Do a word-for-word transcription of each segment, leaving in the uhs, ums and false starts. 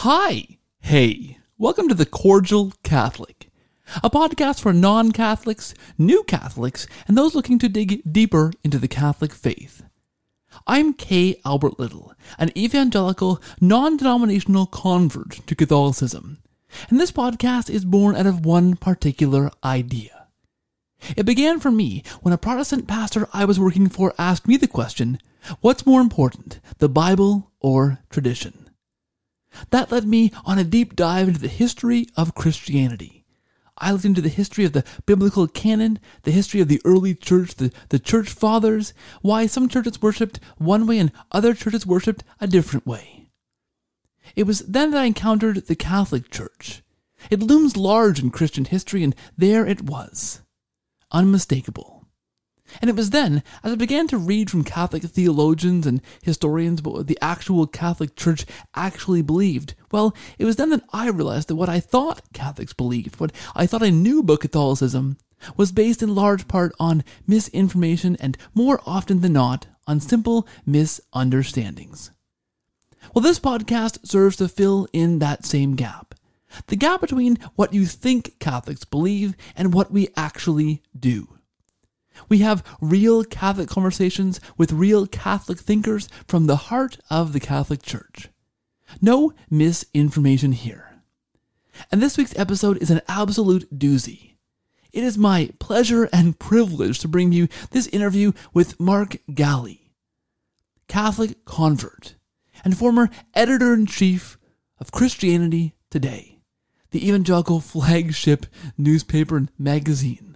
Hi, hey, welcome to The Cordial Catholic, a podcast for non-Catholics, new Catholics, and those looking to dig deeper into the Catholic faith. I'm Kay Albert Little, an evangelical, non-denominational convert to Catholicism, and this podcast is born out of one particular idea. It began for me when a Protestant pastor I was working for asked me the question, what's more important, the Bible or tradition? That led me on a deep dive into the history of Christianity. I looked into the history of the biblical canon, the history of the early church, the, the church fathers, why some churches worshipped one way and other churches worshipped a different way. It was then that I encountered the Catholic Church. It looms large in Christian history, and there it was. Unmistakable. And it was then, as I began to read from Catholic theologians and historians about what the actual Catholic Church actually believed, well, it was then that I realized that what I thought Catholics believed, what I thought I knew about Catholicism, was based in large part on misinformation and, more often than not, on simple misunderstandings. Well, this podcast serves to fill in that same gap. The gap between what you think Catholics believe and what we actually do. We have real Catholic conversations with real Catholic thinkers from the heart of the Catholic Church. No misinformation here. And this week's episode is an absolute doozy. It is my pleasure and privilege to bring you this interview with Mark Galli, Catholic convert and former editor-in-chief of Christianity Today, the evangelical flagship newspaper and magazine.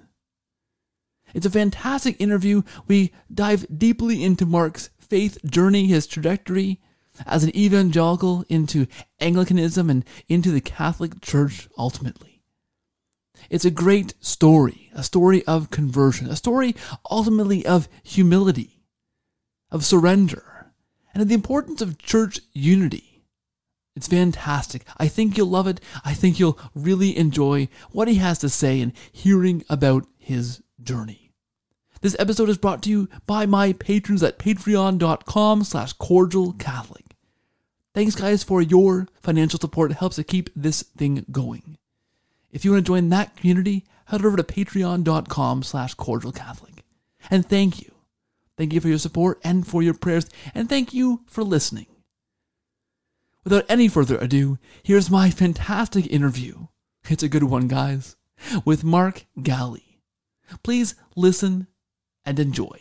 It's a fantastic interview. We dive deeply into Mark's faith journey, his trajectory as an evangelical into Anglicanism and into the Catholic Church ultimately. It's a great story, a story of conversion, a story ultimately of humility, of surrender, and of the importance of church unity. It's fantastic. I think you'll love it. I think you'll really enjoy what he has to say and hearing about his journey. This episode is brought to you by my patrons at patreon.com slash cordial Catholic. Thanks guys for your financial support. It helps to keep this thing going. If you want to join that community, head over to patreon.com slash cordial Catholic. And thank you. Thank you for your support and for your prayers. And thank you for listening. Without any further ado, here's my fantastic interview. It's a good one, guys. With Mark Galli. Please listen and enjoy.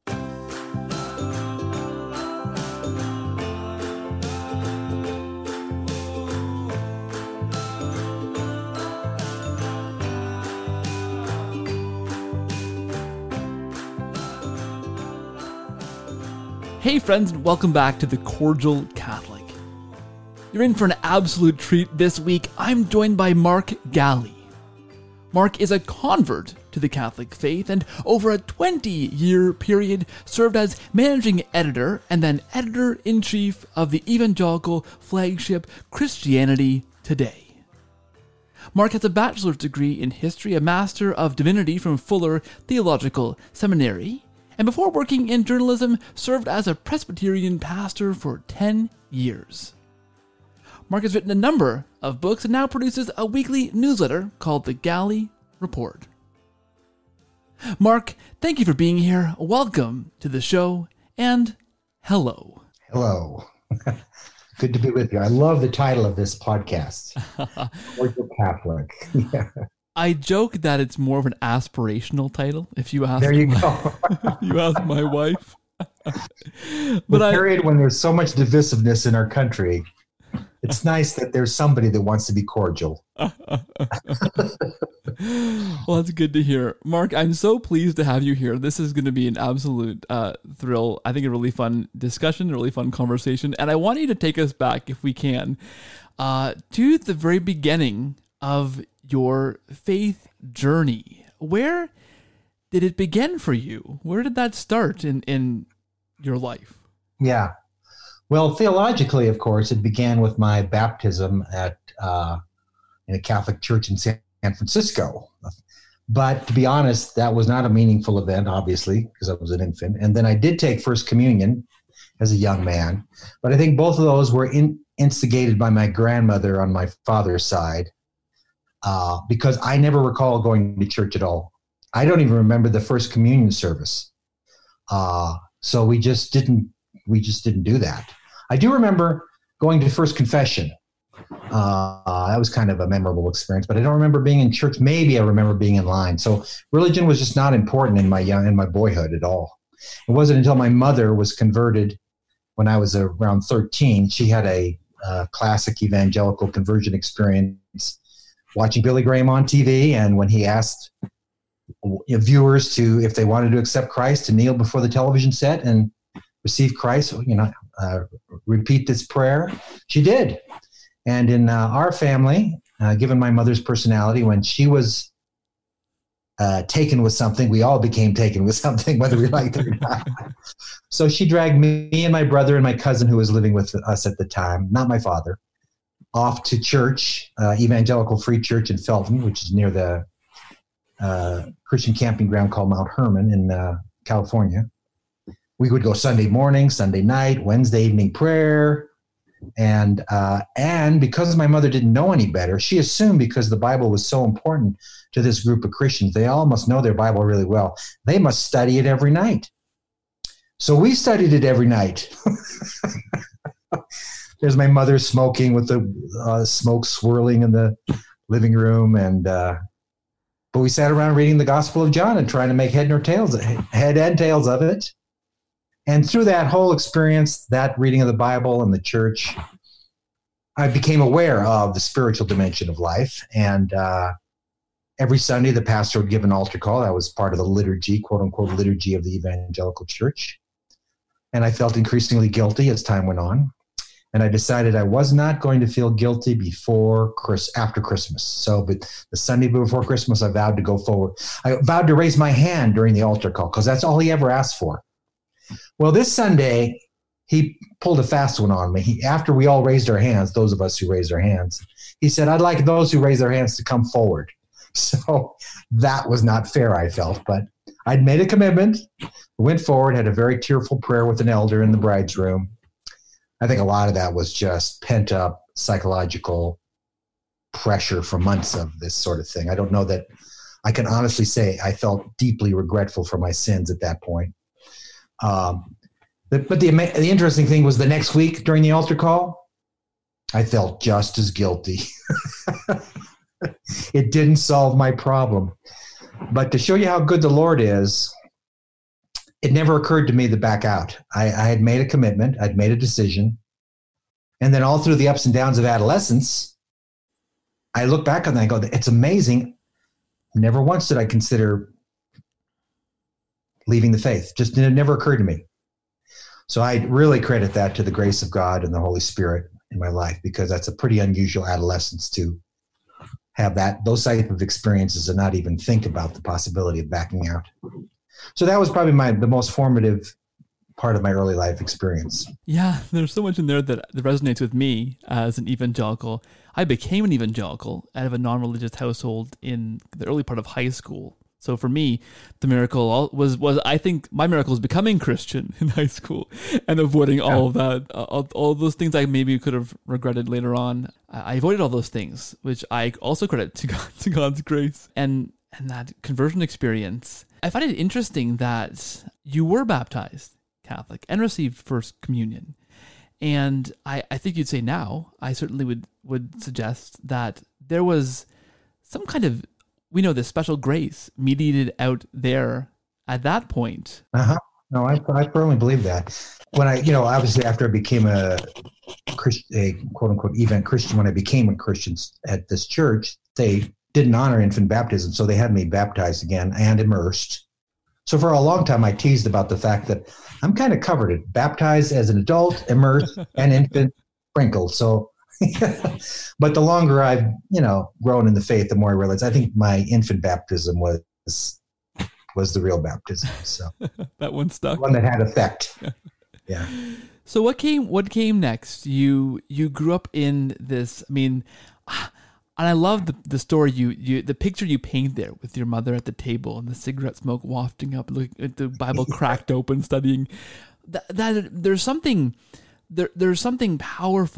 Hey friends, and welcome back to The Cordial Catholic. You're in for an absolute treat this week. I'm joined by Mark Galli. Mark is a convert to the Catholic faith and over a twenty-year period served as managing editor and then editor-in-chief of the evangelical flagship Christianity Today. Mark has a bachelor's degree in history, a master of divinity from Fuller Theological Seminary, and before working in journalism, served as a Presbyterian pastor for ten years. Mark has written a number of books and now produces a weekly newsletter called The Galli Report. Mark, thank you for being here. Welcome to the show, and hello. Hello. Good to be with you. I love the title of this podcast, Cordial Catholic. Yeah. I joke that it's more of an aspirational title, if you ask There you my, go. you ask my wife. But the I, period when there's so much divisiveness in our country, it's nice that there's somebody that wants to be cordial. Well, that's good to hear. Mark, I'm so pleased to have you here. This is going to be an absolute uh, thrill. I think a really fun discussion, a really fun conversation. And I want you to take us back, if we can, uh, to the very beginning of your faith journey. Where did it begin for you? Where did that start in, in your life? Yeah. Well, theologically, of course, it began with my baptism at uh, in a Catholic church in San Francisco. But to be honest, that was not a meaningful event, obviously, because I was an infant. And then I did take First Communion as a young man. But I think both of those were in, instigated by my grandmother on my father's side, uh, because I never recall going to church at all. I don't even remember the first communion service. Uh, so we just didn't, we just didn't do that. I do remember going to first confession. Uh, that was kind of a memorable experience, but I don't remember being in church. Maybe I remember being in line. So religion was just not important in my young, in my boyhood at all. It wasn't until my mother was converted when I was around thirteen. She had a uh, classic evangelical conversion experience watching Billy Graham on T V. And when he asked viewers to, if they wanted to accept Christ, to kneel before the television set and receive Christ, you know, uh, repeat this prayer, she did. And in uh, our family, uh, given my mother's personality, when she was uh, taken with something, we all became taken with something, whether we liked it or not. So she dragged me and my brother and my cousin, who was living with us at the time, not my father, off to church, uh, Evangelical Free Church in Felton, which is near the uh, Christian camping ground called Mount Hermon in uh, California. We would go Sunday morning, Sunday night, Wednesday evening prayer. And uh, and because my mother didn't know any better, she assumed because the Bible was so important to this group of Christians, they all must know their Bible really well. They must study it every night. So we studied it every night. There's my mother smoking with the uh, smoke swirling in the living room, and uh, but we sat around reading the Gospel of John and trying to make head nor tails, head and tails of it. And through that whole experience, that reading of the Bible and the church, I became aware of the spiritual dimension of life. And uh, every Sunday, the pastor would give an altar call. That was part of the liturgy, quote unquote, liturgy of the evangelical church. And I felt increasingly guilty as time went on. And I decided I was not going to feel guilty before Chris, after Christmas. So but the Sunday before Christmas, I vowed to go forward. I vowed to raise my hand during the altar call because that's all he ever asked for. Well, this Sunday, he pulled a fast one on me. He, after we all raised our hands, those of us who raised our hands, he said, I'd like those who raise their hands to come forward. So that was not fair, I felt. But I'd made a commitment, went forward, had a very tearful prayer with an elder in the bride's room. I think a lot of that was just pent-up psychological pressure for months of this sort of thing. I don't know that I can honestly say I felt deeply regretful for my sins at that point. Um, but but the, the interesting thing was the next week during the altar call, I felt just as guilty. It didn't solve my problem. But to show you how good the Lord is, it never occurred to me to back out. I, I had made a commitment. I'd made a decision. And then all through the ups and downs of adolescence, I look back on that and go, it's amazing. Never once did I consider leaving the faith. Just it never occurred to me. So I really credit that to the grace of God and the Holy Spirit in my life, because that's a pretty unusual adolescence to have that, those type of experiences and not even think about the possibility of backing out. So that was probably my the most formative part of my early life experience. Yeah, there's so much in there that, that resonates with me as an evangelical. I became an evangelical out of a non-religious household in the early part of high school. So for me, the miracle was, was I think my miracle was becoming Christian in high school and avoiding yeah. all of that, all, all those things I maybe could have regretted later on. I avoided all those things, which I also credit to God, to God's grace and, and that conversion experience. I find it interesting that you were baptized Catholic and received First Communion. And I, I think you'd say now, I certainly would, would suggest that there was some kind of, we know this special grace mediated out there at that point. Uh-huh. No, I, I firmly believe that. When I, you know, obviously after I became a, Christ, a quote unquote event Christian, when I became a Christian at this church, they didn't honor infant baptism. So they had me baptized again and immersed. So for a long time, I teased about the fact that I'm kind of covered it, baptized as an adult, immersed, and infant sprinkled. So, but the longer I've, you know, grown in the faith, the more I realize I think my infant baptism was was the real baptism. So that one stuck. The one that had effect. Yeah. So what came? What came next? You you grew up in this. I mean, and I love the the story you you the picture you paint there with your mother at the table and the cigarette smoke wafting up, looking at the Bible cracked open, studying. That, that there's something there there's something powerful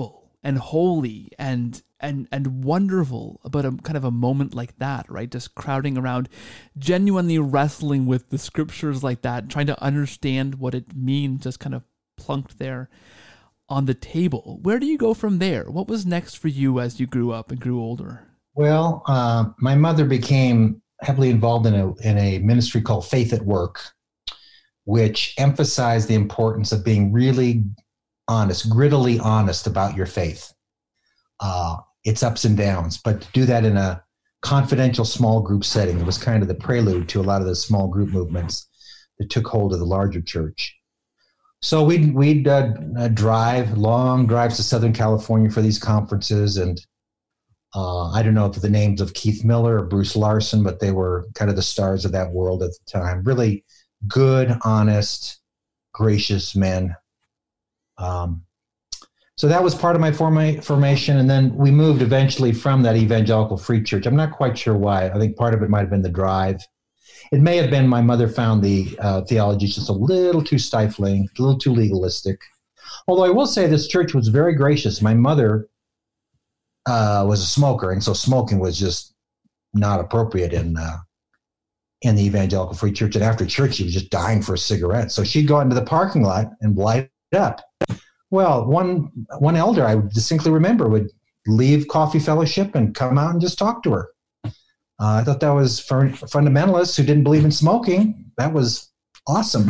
and holy and and and wonderful about a kind of a moment like that, right? Just crowding around, genuinely wrestling with the scriptures like that, trying to understand what it means, just kind of plunked there on the table. Where do you go from there? What was next for you as you grew up and grew older? Well, uh, my mother became heavily involved in a in a ministry called Faith at Work, which emphasized the importance of being really honest, grittily honest about your faith, uh, its ups and downs, but to do that in a confidential small group setting. It was kind of the prelude to a lot of the small group movements that took hold of the larger church. So we'd, we'd uh, uh, drive, long drives to Southern California for these conferences. And uh, I don't know if the names of Keith Miller or Bruce Larson, but they were kind of the stars of that world at the time. Really good, honest, gracious men. Um, so that was part of my forma- formation. And then we moved eventually from that evangelical free church. I'm not quite sure why. I think part of it might have been the drive. It may have been my mother found the uh, theology just a little too stifling, a little too legalistic. Although I will say this church was very gracious. My mother uh, was a smoker, and so smoking was just not appropriate in uh, in the evangelical free church. And after church, she was just dying for a cigarette. So she'd go out into the parking lot and light it up. Well, one one elder I distinctly remember would leave Coffee Fellowship and come out and just talk to her. Uh, I thought that was for fundamentalists who didn't believe in smoking. That was awesome.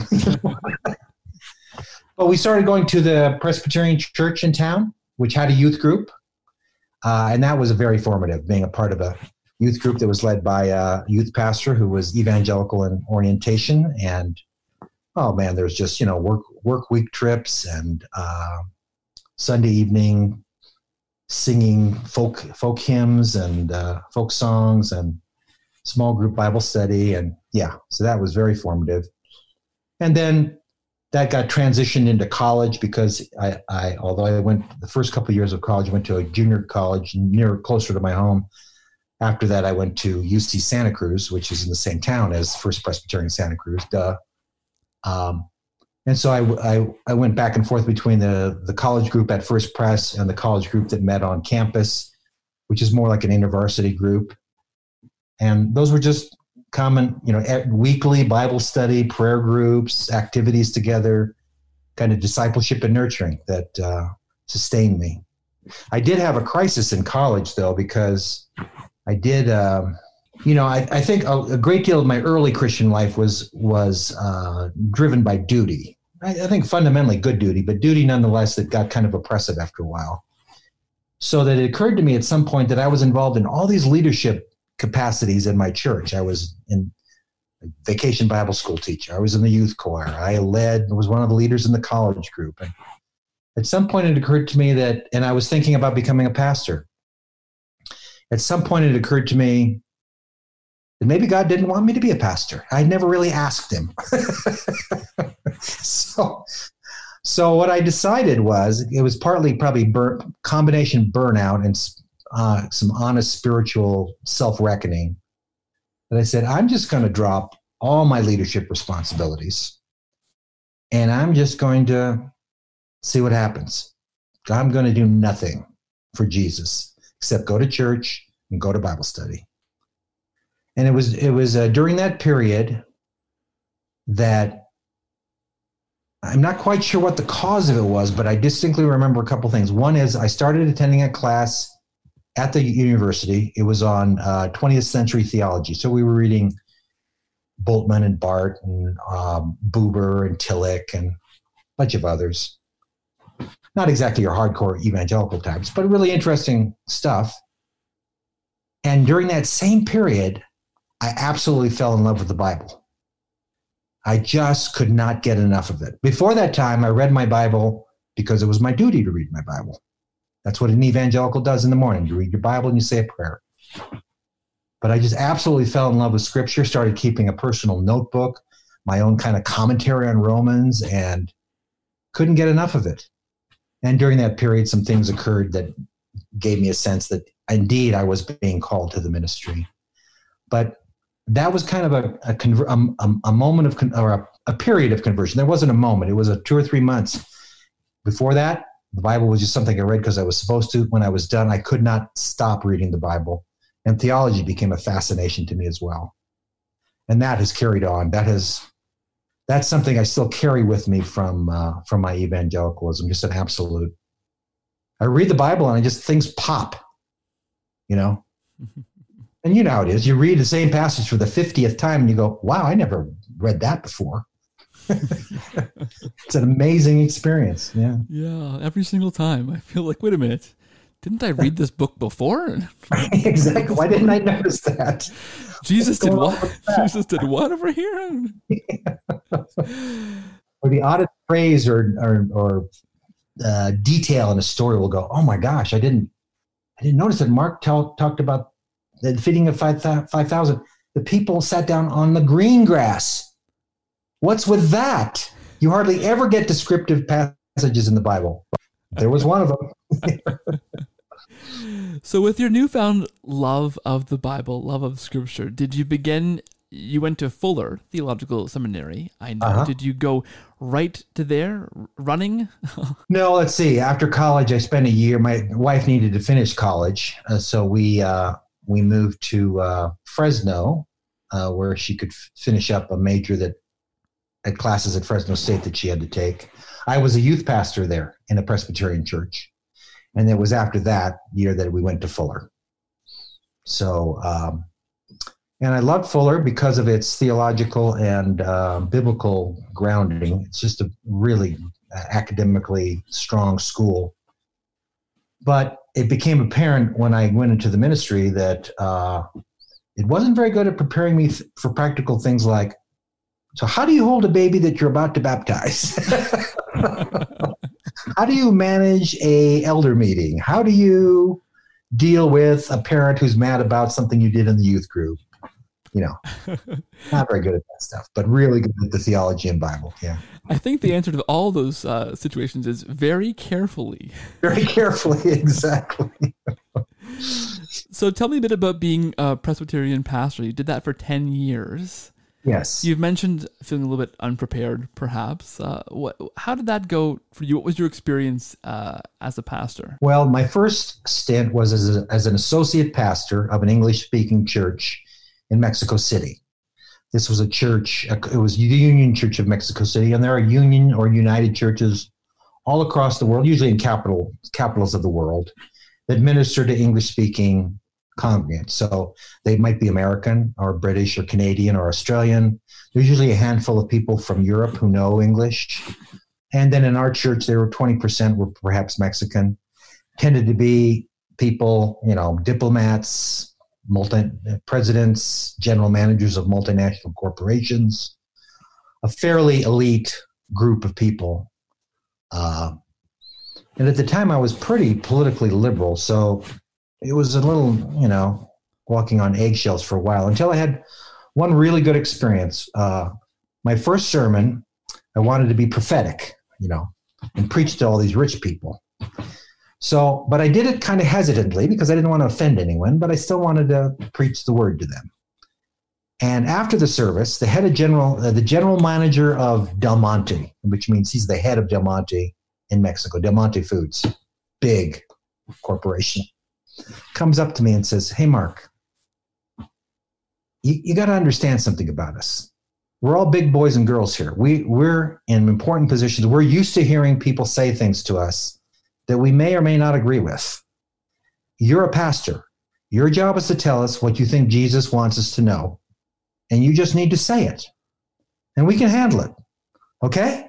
But we started going to the Presbyterian church in town, which had a youth group. Uh, and that was very formative, being a part of a youth group that was led by a youth pastor who was evangelical in orientation. And, oh, man, there's just, you know, work work week trips and uh, Sunday evening singing folk folk hymns and uh, folk songs and small group Bible study. And yeah, so that was very formative. And then that got transitioned into college because I, I although I went the first couple of years of college, I went to a junior college near closer to my home. After that, I went to U C Santa Cruz, which is in the same town as First Presbyterian Santa Cruz. Duh. Um, and so I, I, I went back and forth between the, the college group at First Pres and the college group that met on campus, which is more like an intervarsity group. And those were just common, you know, weekly Bible study, prayer groups, activities together, kind of discipleship and nurturing that uh, sustained me. I did have a crisis in college, though, because I did, um, you know, I, I think a, a great deal of my early Christian life was was uh, driven by duty. I, I think fundamentally good duty, but duty nonetheless that got kind of oppressive after a while. So that it occurred to me at some point that I was involved in all these leadership capacities in my church. I was in vacation Bible school teacher. I was in the youth choir. I led, was one of the leaders in the college group. And at some point it occurred to me that, and I was thinking about becoming a pastor. At some point it occurred to me that maybe God didn't want me to be a pastor. I never really asked him. so, so what I decided was, it was partly probably bur- combination burnout and uh, some honest spiritual self-reckoning. That I said, I'm just going to drop all my leadership responsibilities and I'm just going to see what happens. I'm going to do nothing for Jesus except go to church and go to Bible study. And it was it was uh, during that period that I'm not quite sure what the cause of it was, but I distinctly remember a couple things. One is I started attending a class at the university. It was on uh, twentieth century theology. So we were reading Bultmann and Barth and um, Buber and Tillich and a bunch of others. Not exactly your hardcore evangelical types, but really interesting stuff. And during that same period, I absolutely fell in love with the Bible. I just could not get enough of it. Before that time, I read my Bible because it was my duty to read my Bible. That's what an evangelical does in the morning. You read your Bible and you say a prayer. But I just absolutely fell in love with Scripture, started keeping a personal notebook, my own kind of commentary on Romans, and couldn't get enough of it. And during that period, some things occurred that gave me a sense that indeed I was being called to the ministry. But that was kind of a a, conver- a, a moment of con- or a, a period of conversion. There wasn't a moment. It was a two or three months. Before that, The Bible was just something I read because I was supposed to. When I was done, I could not stop reading the Bible. And theology became a fascination to me as well. And that has carried on. That has, that's something I still carry with me from uh, from my evangelicalism, just an absolute. I read the Bible and I just, things pop, you know? And you know how it is. You read the same passage for the fiftieth time and you go, wow, I never read that before. It's an amazing experience. Yeah. Yeah. Every single time I feel like, wait a minute, didn't I read this book before? Exactly. Why didn't I notice that? Jesus did what? Jesus did what over here? Or the oddest phrase or or, or uh, detail in a story will go, oh my gosh, I didn't I didn't notice that Mark t- talked about the feeding of five thousand. The people sat down on the green grass. What's with that? You hardly ever get descriptive passages in the Bible. There was one of them. So with your newfound love of the Bible, love of Scripture, did you begin, you went to Fuller Theological Seminary, I know. Uh-huh. Did you go right to there, running? No, let's see. After college, I spent a year. My wife needed to finish college, uh, so we uh, we moved to uh, Fresno, uh, where she could f- finish up a major that had classes at Fresno State that she had to take. I was a youth pastor there in a Presbyterian church. And it was after that year that we went to Fuller. So, um, and I loved Fuller because of its theological and uh, biblical grounding. It's just a really academically strong school. But it became apparent when I went into the ministry that uh, it wasn't very good at preparing me th- for practical things like, so how do you hold a baby that you're about to baptize? How do you manage a elder meeting? How do you deal with a parent who's mad about something you did in the youth group? You know, not very good at that stuff, but really good at the theology and Bible. Yeah. I think the answer to all those uh, situations is very carefully. Very carefully, exactly. So tell me a bit about being a Presbyterian pastor. You did that for ten years. Yes. You've mentioned feeling a little bit unprepared, perhaps. Uh, what? How did that go for you? What was your experience uh, as a pastor? Well, my first stint was as, a, as an associate pastor of an English-speaking church in Mexico City. This was a church, it was the Union Church of Mexico City, and there are Union or United churches all across the world, usually in capital capitals of the world, that minister to English-speaking congregants. So they might be American or British or Canadian or Australian. There's usually a handful of people from Europe who know English. And then in our church, there were twenty percent were perhaps Mexican, tended to be people, you know, diplomats, multi presidents, general managers of multinational corporations, a fairly elite group of people. Uh, and at the time I was pretty politically liberal. So it was a little, you know, walking on eggshells for a while until I had one really good experience. Uh, my first sermon, I wanted to be prophetic, you know, and preach to all these rich people. So, but I did it kind of hesitantly because I didn't want to offend anyone, but I still wanted to preach the word to them. And after the service, the head of general, uh, the general manager of Del Monte, which means he's the head of Del Monte in Mexico, Del Monte Foods, big corporation, comes up to me and says, "Hey, Mark, you, you got to understand something about us. We're all big boys and girls here. We, we're in important positions. We're used to hearing people say things to us that we may or may not agree with. You're a pastor. Your job is to tell us what you think Jesus wants us to know, and you just need to say it, and we can handle it. Okay?"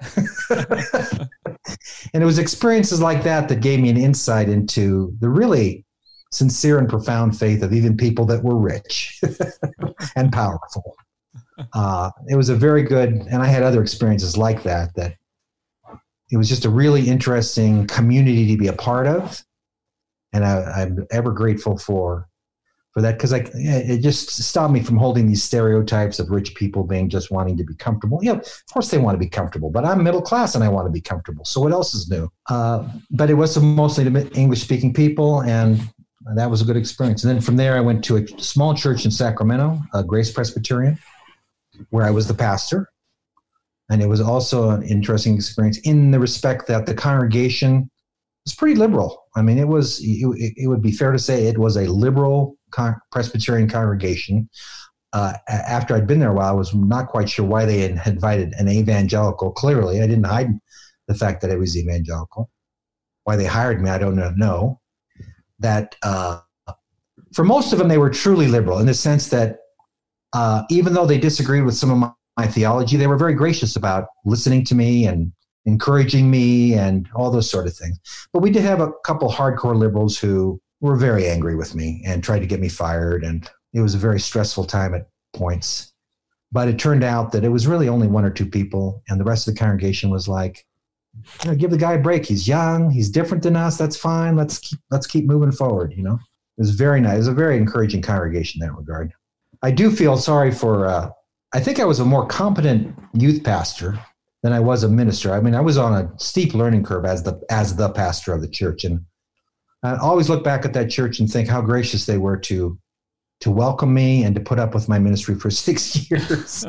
And it was experiences like that that gave me an insight into the really sincere and profound faith of even people that were rich and powerful. Uh, it was a very good, and I had other experiences like that, that it was just a really interesting community to be a part of. And I, I'm ever grateful for, for that, because I, it just stopped me from holding these stereotypes of rich people being just wanting to be comfortable. Yeah, of course they want to be comfortable, but I'm middle class and I want to be comfortable. So what else is new? Uh, but it was mostly to English-speaking people, and that was a good experience. And then from there, I went to a small church in Sacramento, uh, Grace Presbyterian, where I was the pastor. And it was also an interesting experience in the respect that the congregation was pretty liberal. I mean, it was, it, it would be fair to say it was a liberal con- Presbyterian congregation. Uh, after I'd been there a while, I was not quite sure why they had invited an evangelical. Clearly, I didn't hide the fact that I was evangelical. Why they hired me, I don't know. That uh, for most of them, they were truly liberal in the sense that uh, even though they disagreed with some of my, my theology, they were very gracious about listening to me and encouraging me and all those sort of things. But we did have a couple hardcore liberals who were very angry with me and tried to get me fired. And it was a very stressful time at points. But it turned out that it was really only one or two people. And the rest of the congregation was like, you know, give the guy a break. He's young. He's different than us. That's fine. Let's keep, let's keep moving forward. You know, it was very nice. It was a very encouraging congregation in that regard. I do feel sorry for, uh, I think I was a more competent youth pastor than I was a minister. I mean, I was on a steep learning curve as the, as the pastor of the church. And I always look back at that church and think how gracious they were to, to welcome me and to put up with my ministry for six years.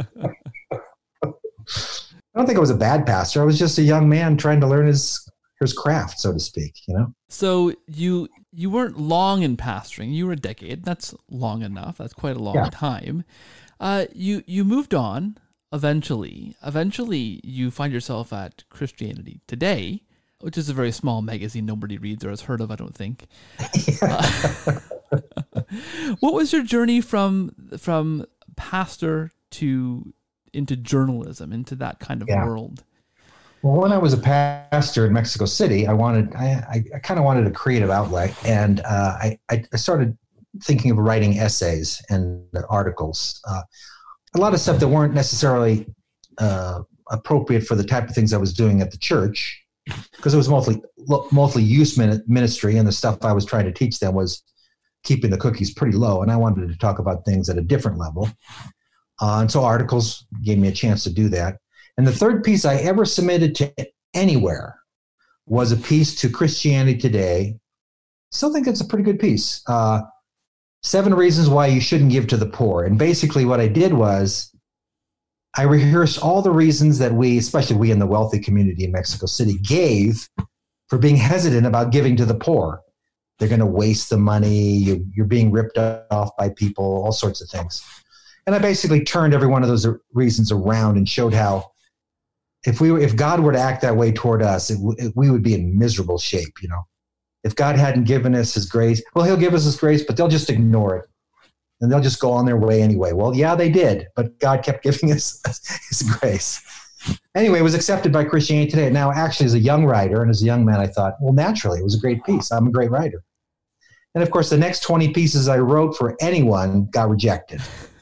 I don't think I was a bad pastor. I was just a young man trying to learn his his craft, so to speak, you know? So you you weren't long in pastoring. You were a decade. That's long enough. That's quite a long yeah. time. Uh, you you moved on eventually. Eventually, you find yourself at Christianity Today, which is a very small magazine nobody reads or has heard of, I don't think. uh, what was your journey from from pastor to into journalism, into that kind of yeah. world? Well, when I was a pastor in Mexico City, I wanted, I, I, I kind of wanted a creative outlet. And uh, I, I started thinking of writing essays and articles. Uh, a lot of stuff that weren't necessarily uh, appropriate for the type of things I was doing at the church, because it was mostly, mostly youth ministry, and the stuff I was trying to teach them was keeping the cookies pretty low. And I wanted to talk about things at a different level. Uh, and so articles gave me a chance to do that. And the third piece I ever submitted to anywhere was a piece to Christianity Today. Still think it's a pretty good piece. Uh, seven reasons why you shouldn't give to the poor. And basically what I did was I rehearsed all the reasons that we, especially we in the wealthy community in Mexico City, gave for being hesitant about giving to the poor. They're going to waste the money. You, you're being ripped off by people, all sorts of things. And I basically turned every one of those reasons around and showed how if we were, if God were to act that way toward us, it, it, we would be in miserable shape, you know. If God hadn't given us his grace, well, he'll give us his grace, but they'll just ignore it. And they'll just go on their way anyway. Well, yeah, they did, but God kept giving us his grace. Anyway, it was accepted by Christianity Today. Now, actually, as a young writer and as a young man, I thought, well, naturally, it was a great piece. I'm a great writer. And of course, the next twenty pieces I wrote for anyone got rejected.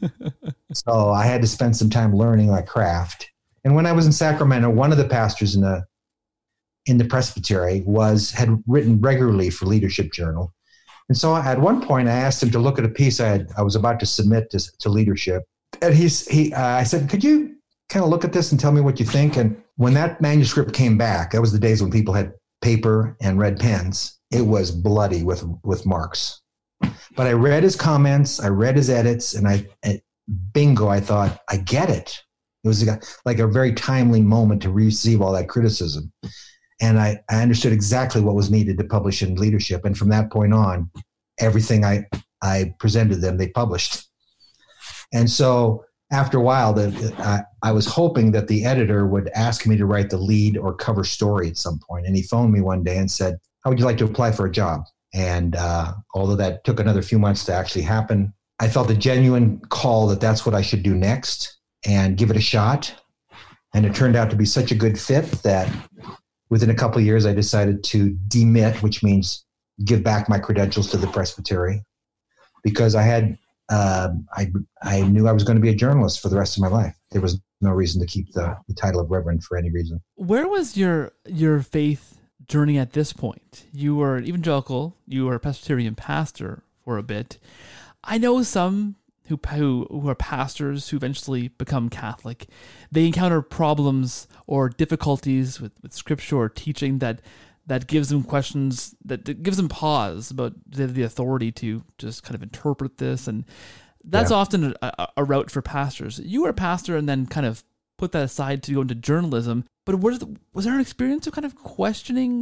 So I had to spend some time learning my craft. And when I was in Sacramento, one of the pastors in the in the presbytery was had written regularly for Leadership Journal. And so at one point, I asked him to look at a piece I had, I was about to submit to, to Leadership. And he's, he, uh, I said, could you kind of look at this and tell me what you think? And when that manuscript came back, that was the days when people had paper and red pens. It was bloody with with marks. But I read his comments, I read his edits, and I, bingo, I thought, I get it. It was like a very timely moment to receive all that criticism. And I, I understood exactly what was needed to publish in Leadership. And from that point on, everything I, I presented them, they published. And so after a while, the, I, I was hoping that the editor would ask me to write the lead or cover story at some point. And he phoned me one day and said, how would you like to apply for a job? And uh, although that took another few months to actually happen, I felt a genuine call that that's what I should do next and give it a shot. And it turned out to be such a good fit that within a couple of years, I decided to demit, which means give back my credentials to the presbytery, because I had uh, I I knew I was going to be a journalist for the rest of my life. There was no reason to keep the, the title of reverend for any reason. Where was your your faith journey at this point? You were evangelical, you were a Presbyterian pastor for a bit. I know some who, who who are pastors who eventually become Catholic. They encounter problems or difficulties with, with scripture or teaching that that gives them questions, that, that gives them pause about the, the authority to just kind of interpret this. And that's yeah. often a, a route for pastors. You were a pastor and then kind of put that aside to go into journalism. But was, was there an experience of kind of questioning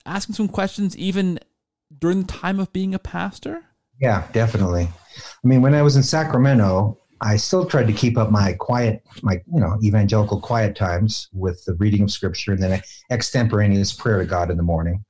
asking some questions even during the time of being a pastor? Yeah, definitely. I mean, when I was in Sacramento, I still tried to keep up my quiet, my, you know, evangelical quiet times with the reading of scripture and then extemporaneous prayer to God in the morning.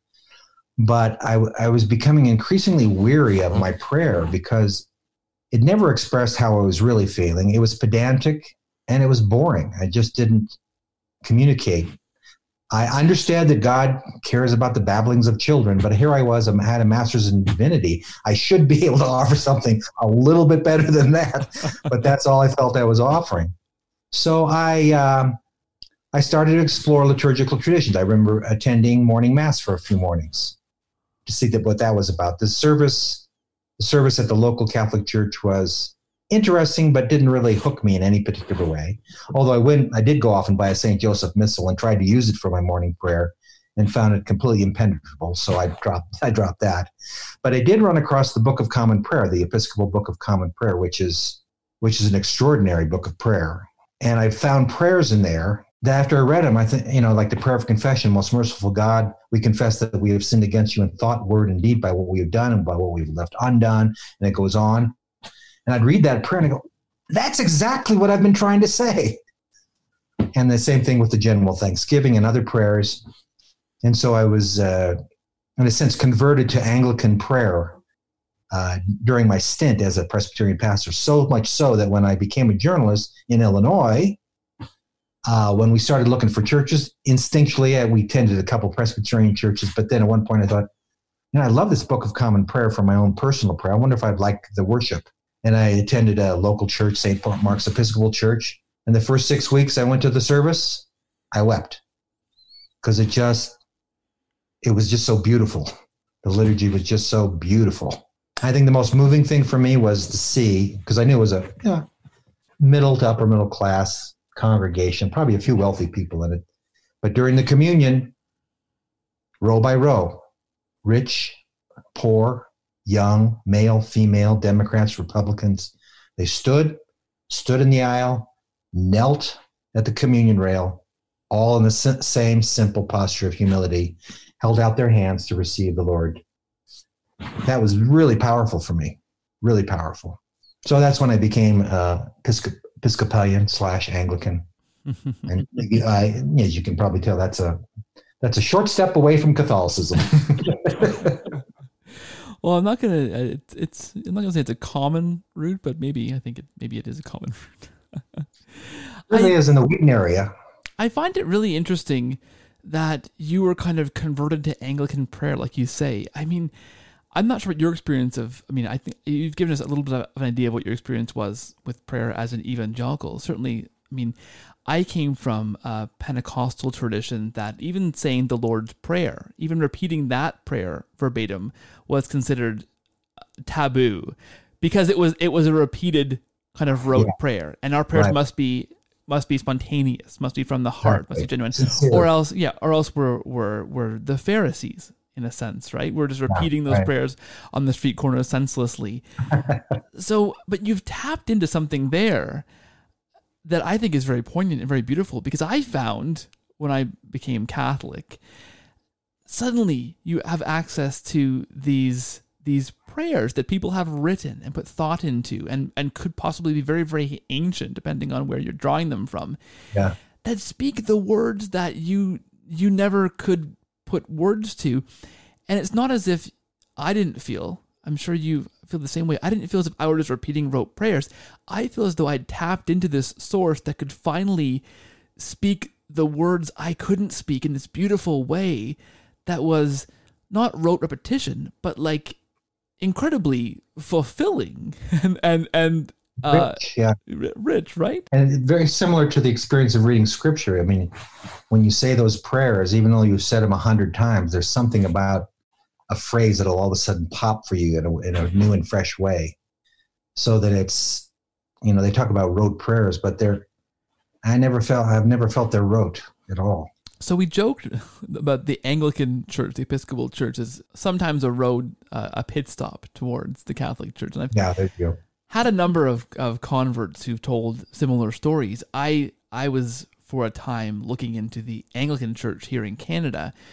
But I, I was becoming increasingly weary of my prayer because it never expressed how I was really feeling. It was pedantic and it was boring. I just didn't communicate. I understand that God cares about the babblings of children, but here I was, I had a master's in divinity. I should be able to offer something a little bit better than that, but that's all I felt I was offering. So I um, I started to explore liturgical traditions. I remember attending morning mass for a few mornings to see that what that was about. The service, the service at the local Catholic church was interesting, but didn't really hook me in any particular way. Although I went, I did go off and buy a Saint Joseph Missal and tried to use it for my morning prayer and found it completely impenetrable. So I dropped, I dropped that. But I did run across the Book of Common Prayer, the Episcopal Book of Common Prayer, which is, which is an extraordinary book of prayer. And I found prayers in there that after I read them, I think, you know, like the prayer of confession, most merciful God, we confess that we have sinned against you in thought, word, and deed by what we have done and by what we've left undone. And it goes on. And I'd read that prayer and I go, that's exactly what I've been trying to say. And the same thing with the general thanksgiving and other prayers. And so I was, uh, in a sense, converted to Anglican prayer uh, during my stint as a Presbyterian pastor, so much so that when I became a journalist in Illinois, uh, when we started looking for churches, instinctually, uh, we attended a couple Presbyterian churches. But then at one point I thought, you know, I love this Book of Common Prayer for my own personal prayer. I wonder if I'd like the worship. And I attended a local church, Saint Mark's Episcopal Church. And the first six weeks I went to the service, I wept because it just, it was just so beautiful. The liturgy was just so beautiful. I think the most moving thing for me was to see, because I knew it was a you know, middle to upper middle class congregation, probably a few wealthy people in it. But during the communion, row by row, rich, poor, young, male, female, Democrats, Republicans, they stood, stood in the aisle, knelt at the communion rail, all in the same simple posture of humility, held out their hands to receive the Lord. That was really powerful for me, really powerful. So that's when I became uh, Episcop- Episcopalian slash Anglican. And I, as you can probably tell, that's a that's a short step away from Catholicism. Well, I'm not gonna. It's, it's. I'm not gonna say it's a common route, but maybe I think it. Maybe it is a common route. It really I, is in the Wheaton area. I find it really interesting that you were kind of converted to Anglican prayer, like you say. I mean, I'm not sure what your experience of. I mean, I think you've given us a little bit of an idea of what your experience was with prayer as an evangelical. Certainly, I mean, I came from a Pentecostal tradition that even saying the Lord's Prayer, even repeating that prayer verbatim, was considered taboo because it was it was a repeated kind of rote yeah. prayer, and our prayers right. must be must be spontaneous, must be from the heart, right. must be genuine, Sincere. or else yeah, or else we're we're we're the Pharisees in a sense, right? We're just repeating yeah, those right. prayers on the street corner senselessly. So, but you've tapped into something there that I think is very poignant and very beautiful, because I found when I became Catholic, suddenly you have access to these these prayers that people have written and put thought into and, and could possibly be very, very ancient, depending on where you're drawing them from, yeah. that speak the words that you you never could put words to. And it's not as if I didn't feel, I'm sure you feel the same way, I didn't feel as if I were just repeating rote prayers. I feel as though I'd tapped into this source that could finally speak the words I couldn't speak in this beautiful way that was not rote repetition, but like incredibly fulfilling and and and uh, rich, yeah, rich, right? And very similar to the experience of reading scripture. I mean, when you say those prayers, even though you've said them a hundred times, there's something about a phrase that'll all of a sudden pop for you in a, in a new and fresh way. So that it's, you know, they talk about rote prayers, but they're, I never felt, I've never felt they're rote at all. So we joked about the Anglican Church, the Episcopal Church, is sometimes a road, uh, a pit stop towards the Catholic Church. And I've yeah, there you go. had a number of, of converts who've told similar stories. I I was, for a time, looking into the Anglican Church here in Canada,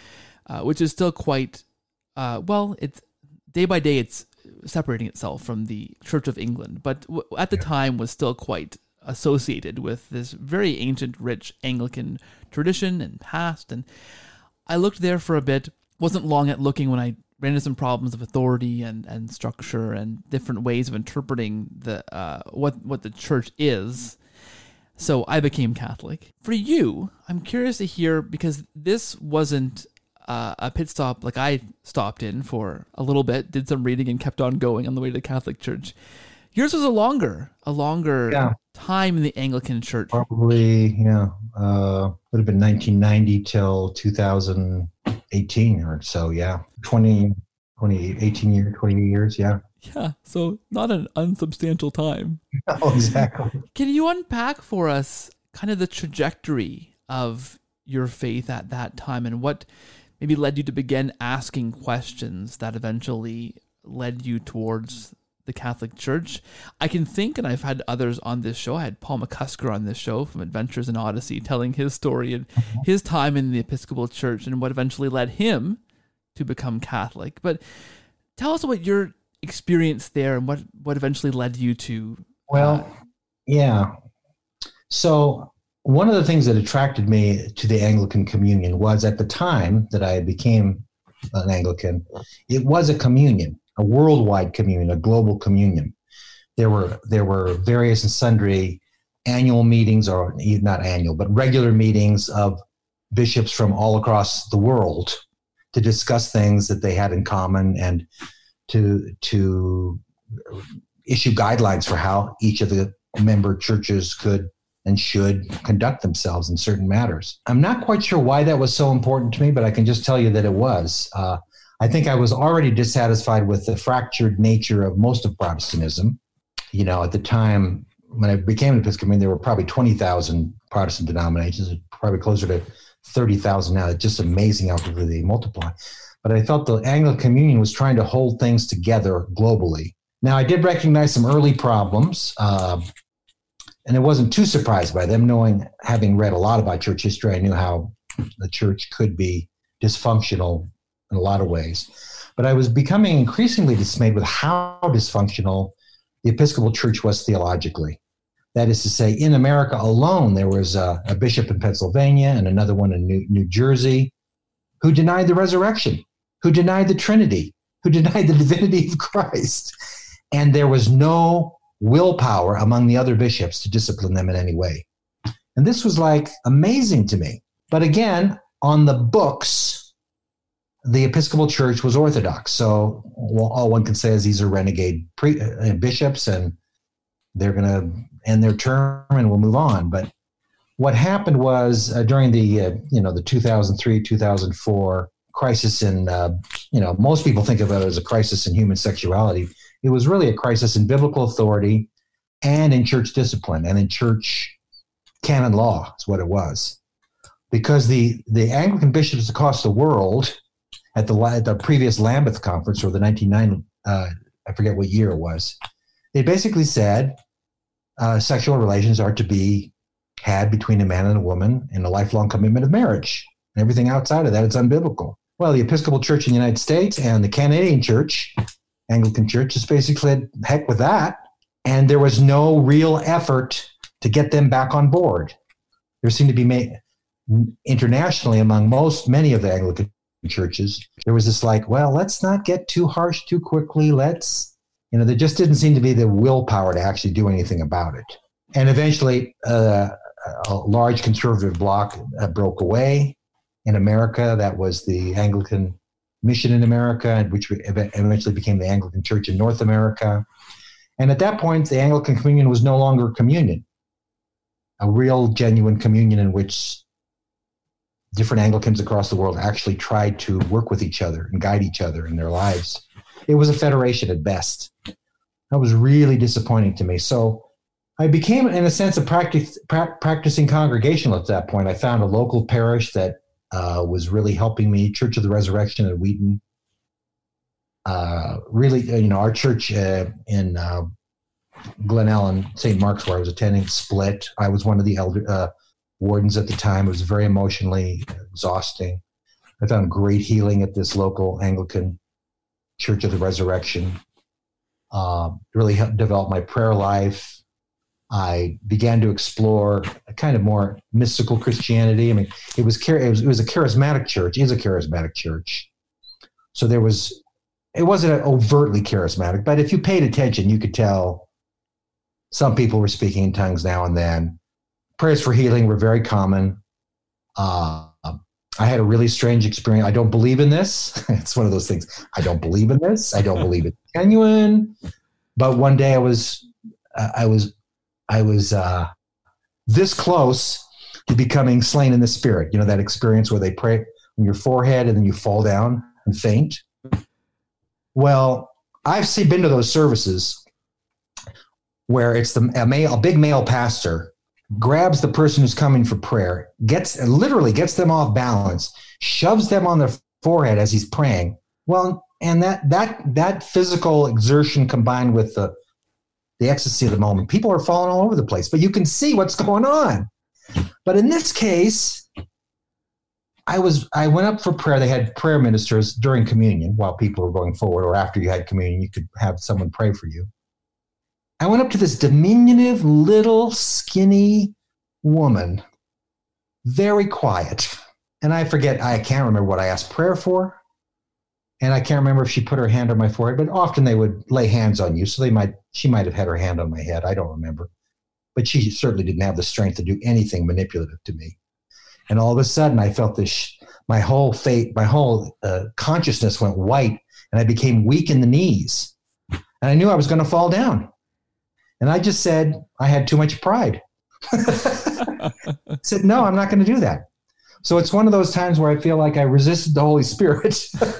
uh, which is still quite, uh, well, it's day by day it's separating itself from the Church of England, but w- at the time was still quite associated with this very ancient, rich Anglican tradition and past. And I looked there for a bit, wasn't long at looking when I ran into some problems of authority and, and structure and different ways of interpreting the uh, what what the church is. So I became Catholic. For you, I'm curious to hear, because this wasn't uh, a pit stop like I stopped in for a little bit, did some reading and kept on going on the way to the Catholic Church. Yours was a longer, a longer yeah. time in the Anglican Church. Probably, yeah, uh, would have been nineteen ninety till two thousand eighteen or so, yeah. twenty, twenty, eighteen years, twenty years, yeah. Yeah, so not an unsubstantial time. No, exactly. Can you unpack for us kind of the trajectory of your faith at that time and what maybe led you to begin asking questions that eventually led you towards the Catholic Church? I can think, and I've had others on this show. I had Paul McCusker on this show from Adventures in Odyssey, telling his story and mm-hmm. his time in the Episcopal Church and what eventually led him to become Catholic. But tell us what your experience there and what, what eventually led you to... Well, uh, yeah. So one of the things that attracted me to the Anglican communion was, at the time that I became an Anglican, it was a communion, a worldwide communion, a global communion. There were there were various and sundry annual meetings, or not annual, but regular meetings of bishops from all across the world to discuss things that they had in common and to to issue guidelines for how each of the member churches could and should conduct themselves in certain matters. I'm not quite sure why that was so important to me, but I can just tell you that it was. Uh, I think I was already dissatisfied with the fractured nature of most of Protestantism. You know, at the time when I became an Episcopalian, there were probably twenty thousand Protestant denominations, probably closer to thirty thousand now. It's just amazing how quickly they multiply. But I felt the Anglican Communion was trying to hold things together globally. Now, I did recognize some early problems, uh, and I wasn't too surprised by them, knowing, having read a lot about church history, I knew how the church could be dysfunctional in a lot of ways. But I was becoming increasingly dismayed with how dysfunctional the Episcopal Church was theologically. That is to say, in America alone, there was a, a bishop in Pennsylvania and another one in New, New Jersey who denied the resurrection, who denied the Trinity, who denied the divinity of Christ. And there was no willpower among the other bishops to discipline them in any way. And this was like amazing to me. But again, on the books, the Episcopal Church was Orthodox. So well, all one can say is these are renegade pre- uh, bishops and they're going to end their term and we'll move on. But what happened was uh, during the, uh, you know, the two thousand three, two thousand four crisis in, uh, you know, most people think of it as a crisis in human sexuality. It was really a crisis in biblical authority and in church discipline and in church canon law is what it was. Because the, the Anglican bishops across the world at the, at the previous Lambeth Conference, or the nineteen ninety, uh, I forget what year it was, they basically said uh, sexual relations are to be had between a man and a woman in a lifelong commitment of marriage. And everything outside of that is unbiblical. Well, the Episcopal Church in the United States and the Canadian Church, Anglican Church, just basically said, heck with that. And there was no real effort to get them back on board. There seemed to be made internationally among most, many of the Anglican churches, there was this like, well, let's not get too harsh too quickly. Let's, you know, there just didn't seem to be the willpower to actually do anything about it. And eventually uh, a large conservative bloc uh, broke away in America. That was the Anglican Mission in America, which eventually became the Anglican Church in North America. And at that point, the Anglican communion was no longer communion, a real, genuine communion in which different Anglicans across the world actually tried to work with each other and guide each other in their lives. It was a federation at best. That was really disappointing to me. So I became, in a sense, a practice, pra- practicing congregational at that point. I found a local parish that uh, was really helping me, Church of the Resurrection at Wheaton. Uh, really, you know, our church uh, in uh, Glen Ellen, Saint Mark's, where I was attending, split. I was one of the elder uh, wardens at the time. It was very emotionally exhausting. I found great healing at this local Anglican Church of the Resurrection. Uh, really helped develop my prayer life. I began to explore a kind of more mystical Christianity. I mean, it was it was, it was a charismatic church. It is a charismatic church. So there was, it wasn't overtly charismatic, but if you paid attention, you could tell some people were speaking in tongues now and then. Prayers for healing were very common. Uh, I had a really strange experience. I don't believe in this. It's one of those things. I don't believe in this. I don't believe it's genuine. But one day I was, uh, I was, I was uh, this close to becoming slain in the spirit. You know, that experience where they pray on your forehead and then you fall down and faint. Well, I've seen, been to those services where it's the a male, a big male pastor grabs the person who's coming for prayer, gets literally gets them off balance, shoves them on their forehead as he's praying. Well, and that that that physical exertion combined with the the ecstasy of the moment, people are falling all over the place, but you can see what's going on. But in this case, I was I went up for prayer. They had prayer ministers during communion while people were going forward, or after you had communion, you could have someone pray for you. I went up to this diminutive, little, skinny woman, very quiet. And I forget, I can't remember what I asked prayer for. And I can't remember if she put her hand on my forehead, but often they would lay hands on you. So they might, she might have had her hand on my head. I don't remember. But she certainly didn't have the strength to do anything manipulative to me. And all of a sudden I felt this, my whole fate, my whole uh, consciousness went white, and I became weak in the knees. And I knew I was going to fall down. And I just said, I had too much pride. I said, no, I'm not going to do that. So it's one of those times where I feel like I resisted the Holy Spirit.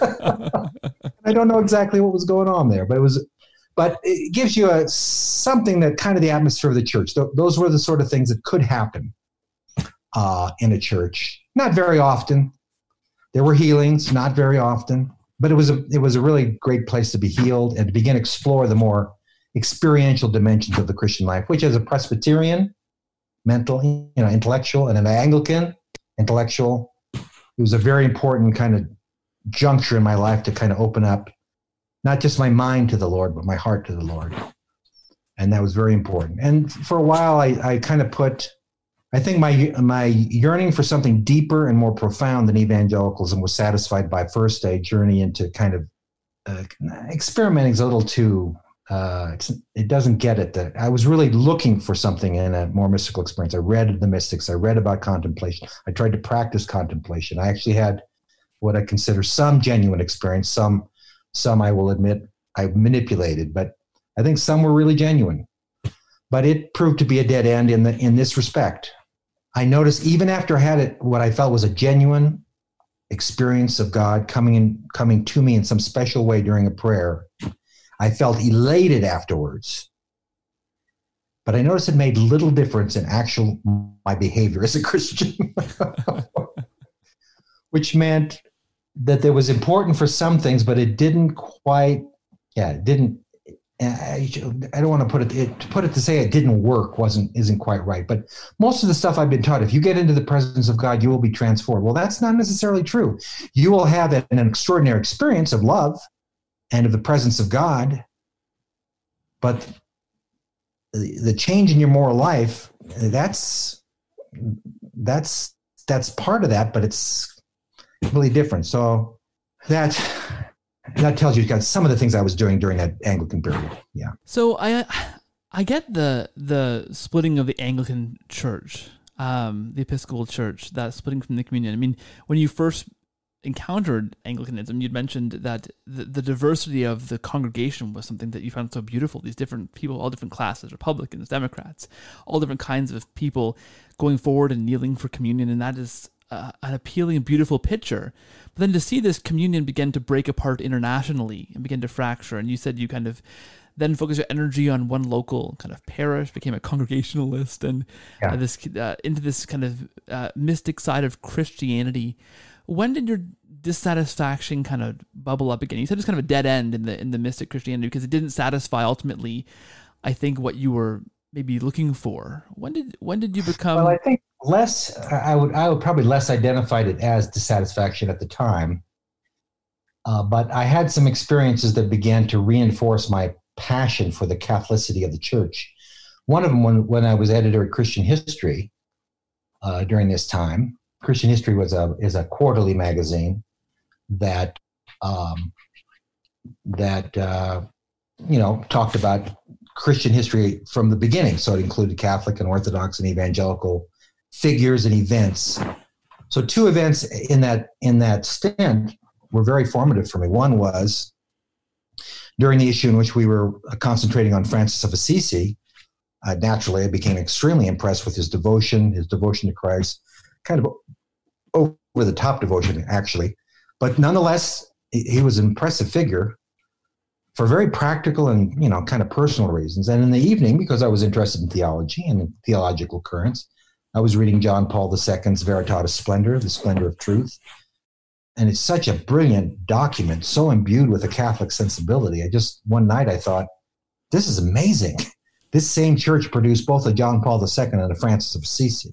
I don't know exactly what was going on there, but it was, but it gives you a something that kind of the atmosphere of the church. Th- those were the sort of things that could happen uh, in a church. Not very often. There were healings, not very often, but it was a it was a really great place to be healed and to begin to explore the more experiential dimensions of the Christian life, which as a Presbyterian, mental, you know, intellectual, and an Anglican, intellectual, it was a very important kind of juncture in my life to kind of open up not just my mind to the Lord, but my heart to the Lord. And that was very important. And for a while, I, I kind of put, I think my my yearning for something deeper and more profound than evangelicalism was satisfied by first a journey into kind of uh, experimenting is a little too, uh, it's, it doesn't get it. That I was really looking for something in a more mystical experience. I read the mystics. I read about contemplation. I tried to practice contemplation. I actually had what I consider some genuine experience. Some, some I will admit I manipulated, but I think some were really genuine. But it proved to be a dead end in the in this respect. I noticed even after I had it, what I felt was a genuine experience of God coming in, coming to me in some special way during a prayer, I felt elated afterwards. But I noticed it made little difference in actual my behavior as a Christian, which meant that it was important for some things, but it didn't quite, yeah, it didn't. I, I don't want to put it, it to put it to say it didn't work wasn't isn't quite right. But most of the stuff I've been taught, if you get into the presence of God, you will be transformed. Well, that's not necessarily true. You will have an, an extraordinary experience of love and of the presence of God, but the, the change in your moral life, that's that's that's part of that, but it's really different. So that. That tells you got some of the things I was doing during that Anglican period. Yeah. So I I get the the splitting of the Anglican Church, um, the Episcopal Church, that splitting from the communion. I mean, when you first encountered Anglicanism, you'd mentioned that the, the diversity of the congregation was something that you found so beautiful. These different people, all different classes, Republicans, Democrats, all different kinds of people going forward and kneeling for communion, and that is uh, an appealing, beautiful picture. But then to see this communion begin to break apart internationally and begin to fracture, and you said you kind of then focus your energy on one local kind of parish, became a Congregationalist, and yeah. uh, this uh, into this kind of uh, mystic side of Christianity. When did your dissatisfaction kind of bubble up again? You said it's kind of a dead end in the in the mystic Christianity because it didn't satisfy ultimately, I think, what you were maybe looking for? When did when did you become? Well, I think less. I would I would probably less identified it as dissatisfaction at the time, uh, but I had some experiences that began to reinforce my passion for the Catholicity of the Church. One of them, when when I was editor at Christian History uh, during this time. Christian History was a is a quarterly magazine that um, that uh, you know talked about Christian history from the beginning. So it included Catholic and Orthodox and evangelical figures and events. So two events in that in that stint were very formative for me. One was during the issue in which we were concentrating on Francis of Assisi. Uh, naturally, I became extremely impressed with his devotion, his devotion to Christ, kind of over the top devotion, actually. But nonetheless, he was an impressive figure for very practical and, you know, kind of personal reasons. And in the evening, because I was interested in theology and theological currents, I was reading John Paul the Second's Veritatis Splendor, The Splendor of Truth. And it's such a brilliant document, so imbued with a Catholic sensibility. I just, one night I thought, this is amazing. This same church produced both a John Paul the Second and a Francis of Assisi.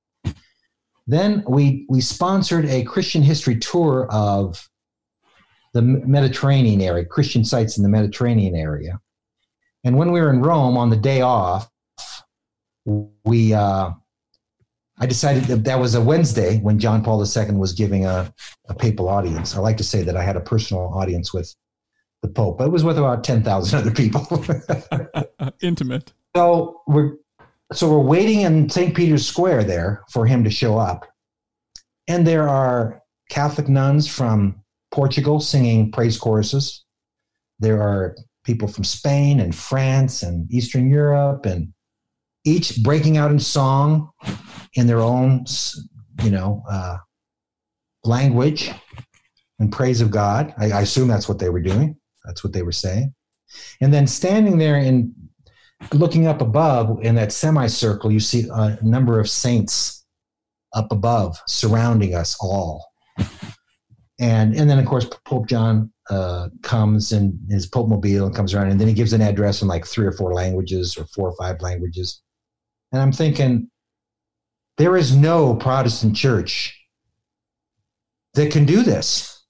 Then we we sponsored a Christian history tour of the Mediterranean area, Christian sites in the Mediterranean area. And when we were in Rome on the day off, we uh, I decided that that was a Wednesday when John Paul the Second was giving a, a papal audience. I like to say that I had a personal audience with the Pope, but it was with about ten thousand other people. Intimate. So we're So we're waiting in Saint Peter's Square there for him to show up. And there are Catholic nuns from Portugal singing praise choruses. There are people from Spain and France and Eastern Europe, and each breaking out in song in their own, you know, uh, language in praise of God. I, I assume that's what they were doing. That's what they were saying. And then standing there in looking up above in that semicircle, you see a number of saints up above surrounding us all. And and then, of course, Pope John uh, comes in his Pope Mobile and comes around, and then he gives an address in like three or four languages or four or five languages. And I'm thinking, there is no Protestant church that can do this.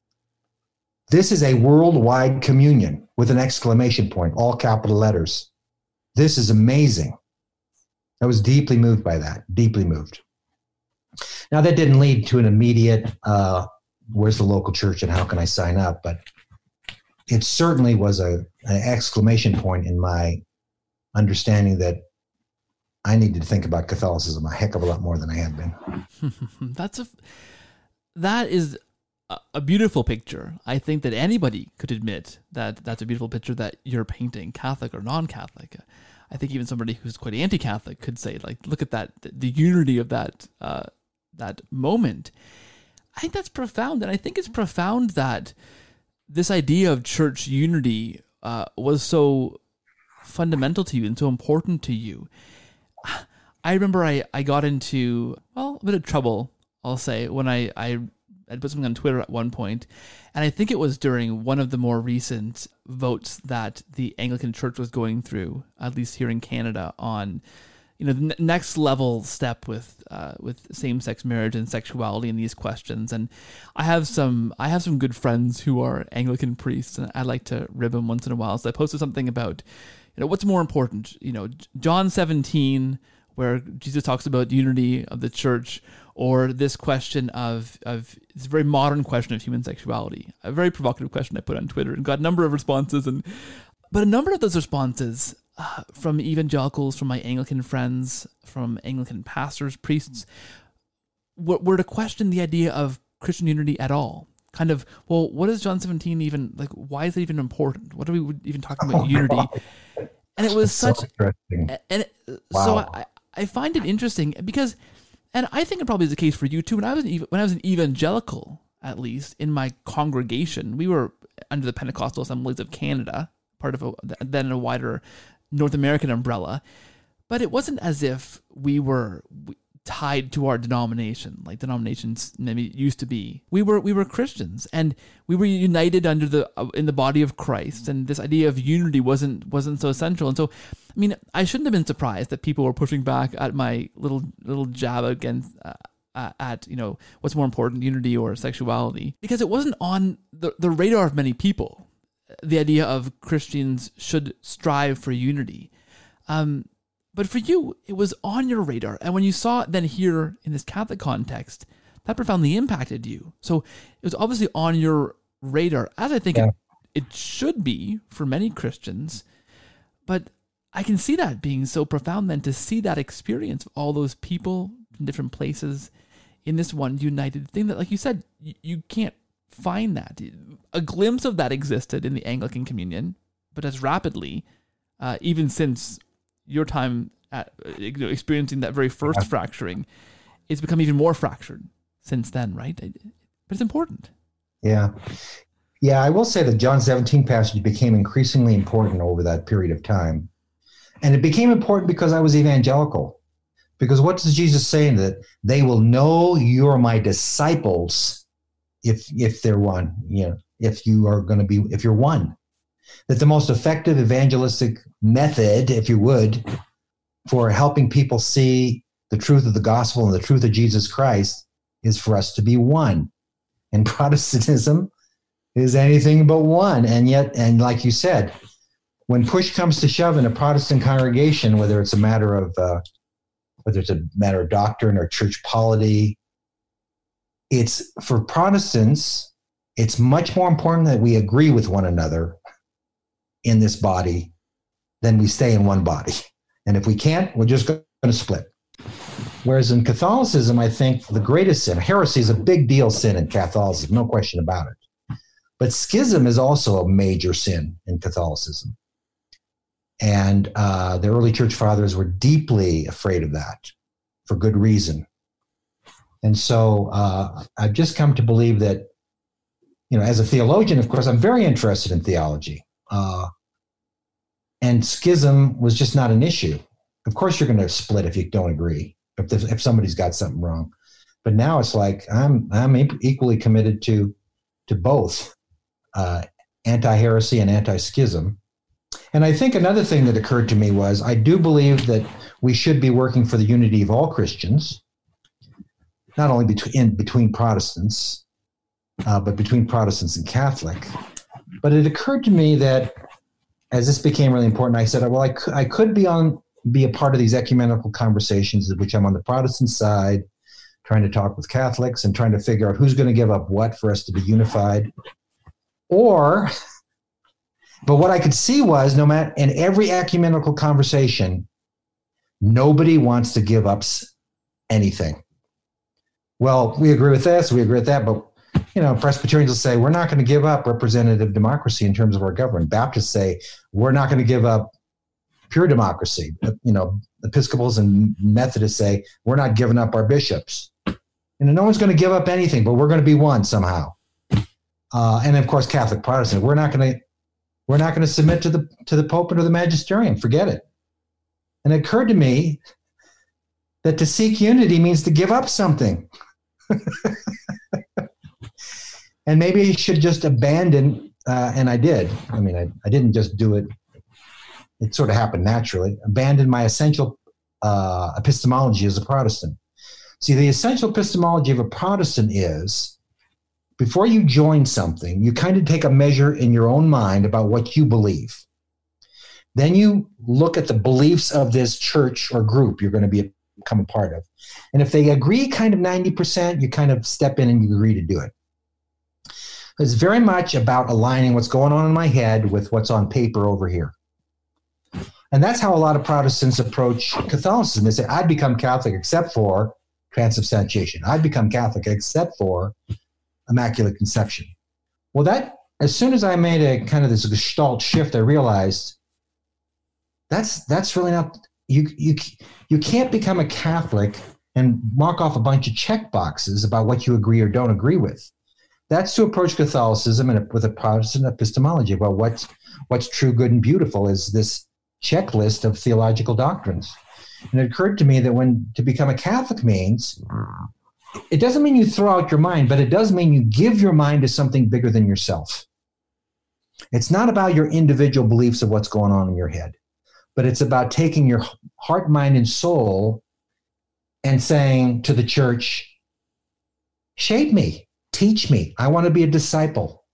This is a worldwide communion with an exclamation point, all capital letters. This is amazing. I was deeply moved by that, deeply moved. Now, that didn't lead to an immediate, uh, where's the local church and how can I sign up? But it certainly was a, an exclamation point in my understanding that I needed to think about Catholicism a heck of a lot more than I had been. That's a, that is a, a beautiful picture. I think that anybody could admit that that's a beautiful picture that you're painting, Catholic or non-Catholic. I think even somebody who's quite anti-Catholic could say, like, look at that, the unity of that, uh, that moment. I think that's profound. And I think it's profound that this idea of church unity uh, was so fundamental to you and so important to you. I remember I, I got into, well, a bit of trouble, I'll say, when I, I I put something on Twitter at one point, and I think it was during one of the more recent votes that the Anglican Church was going through, at least here in Canada, on, you know, the n- next level step with uh, with same-sex marriage and sexuality and these questions. And I have some I have some good friends who are Anglican priests, and I like to rib them once in a while. So I posted something about, you know, what's more important, you know, John seventeen, where Jesus talks about the unity of the church, or this question of, of this very modern question of human sexuality. A very provocative question I put on Twitter and got a number of responses. And but a number of those responses uh, from evangelicals, from my Anglican friends, from Anglican pastors, priests, were, were to question the idea of Christian unity at all. Kind of, well, what is John seventeen even, like, why is it even important? What are we even talking about, oh, unity? Wow. And it was That's such, so interesting. and it, Wow. so I, I find it interesting because, and I think it probably is the case for you too. When I was an, when I was an evangelical, at least in my congregation, we were under the Pentecostal Assemblies of Canada, part of a, then a wider North American umbrella. But it wasn't as if we were tied to our denomination, like denominations maybe used to be. We were we were Christians, and we were united under the uh, in the body of Christ. And this idea of unity wasn't wasn't so essential. And so, I mean, I shouldn't have been surprised that people were pushing back at my little little jab against uh, uh, at you know what's more important, unity or sexuality, because it wasn't on the the radar of many people. The idea of Christians should strive for unity, um, but for you, it was on your radar, and when you saw it then here in this Catholic context, that profoundly impacted you. So it was obviously on your radar, as I think yeah. it, it should be for many Christians, but I can see that being so profound then to see that experience of all those people from different places in this one united thing that, like you said, you, you can't find that. A glimpse of that existed in the Anglican Communion, but as rapidly, uh, even since your time at you know, experiencing that very first yeah. fracturing, it's become even more fractured since then, right? But it's important. Yeah. Yeah, I will say that John seventeen passage became increasingly important over that period of time. And it became important because I was evangelical. Because what does Jesus say in that? They will know you're my disciples if if they're one, you know, if you are going to be, if you're one. That the most effective evangelistic method, if you would, for helping people see the truth of the gospel and the truth of Jesus Christ is for us to be one. And Protestantism is anything but one. And yet, and like you said, when push comes to shove in a Protestant congregation, whether it's a matter of uh, whether it's a matter of doctrine or church polity, it's for Protestants, it's much more important that we agree with one another in this body than we stay in one body. And if we can't, we're just going to split. Whereas in Catholicism, I think the greatest sin, heresy is a big deal sin in Catholicism, no question about it. But schism is also a major sin in Catholicism. And uh, the early church fathers were deeply afraid of that for good reason. And so uh, I've just come to believe that, you know, as a theologian, of course, I'm very interested in theology. Uh, and schism was just not an issue. Of course, you're going to split if you don't agree, if, if somebody's got something wrong. But now it's like I'm I'm equally committed to to both uh, anti-heresy and anti-schism. And I think another thing that occurred to me was I do believe that we should be working for the unity of all Christians, not only between in, between Protestants, uh, but between Protestants and Catholic. But it occurred to me that as this became really important, I said, well, I could, I could be on be a part of these ecumenical conversations, in which I'm on the Protestant side, trying to talk with Catholics and trying to figure out who's going to give up what for us to be unified. Or, but what I could see was, no matter in every ecumenical conversation, nobody wants to give up anything. Well, we agree with this, we agree with that, but you know, Presbyterians will say, we're not going to give up representative democracy in terms of our government. Baptists say, we're not going to give up pure democracy. You know, Episcopals and Methodists say, we're not giving up our bishops. You know, no one's going to give up anything, but we're going to be one somehow. Uh, and of course, Catholic Protestant, we're not going to, we're not going to submit to the to the Pope and to the Magisterium. Forget it. And it occurred to me that to seek unity means to give up something. And maybe you should just abandon, uh, and I did. I mean, I, I didn't just do it. It sort of happened naturally. Abandon my essential uh, epistemology as a Protestant. See, the essential epistemology of a Protestant is, before you join something, you kind of take a measure in your own mind about what you believe. Then you look at the beliefs of this church or group you're going to be become a part of. And if they agree kind of ninety percent, you kind of step in and you agree to do it. It's very much about aligning what's going on in my head with what's on paper over here. And that's how a lot of Protestants approach Catholicism. They say, I'd become Catholic except for transubstantiation. I'd become Catholic except for Immaculate Conception. Well, that, as soon as I made a kind of this gestalt shift, I realized that's that's really not, you you you can't become a Catholic and mark off a bunch of check boxes about what you agree or don't agree with. That's to approach Catholicism and with a Protestant epistemology about what's what's true, good, and beautiful is this checklist of theological doctrines. And it occurred to me that when to become a Catholic means, it doesn't mean you throw out your mind, but it does mean you give your mind to something bigger than yourself. It's not about your individual beliefs of what's going on in your head, but it's about taking your heart, mind, and soul and saying to the church, shape me, teach me. I want to be a disciple.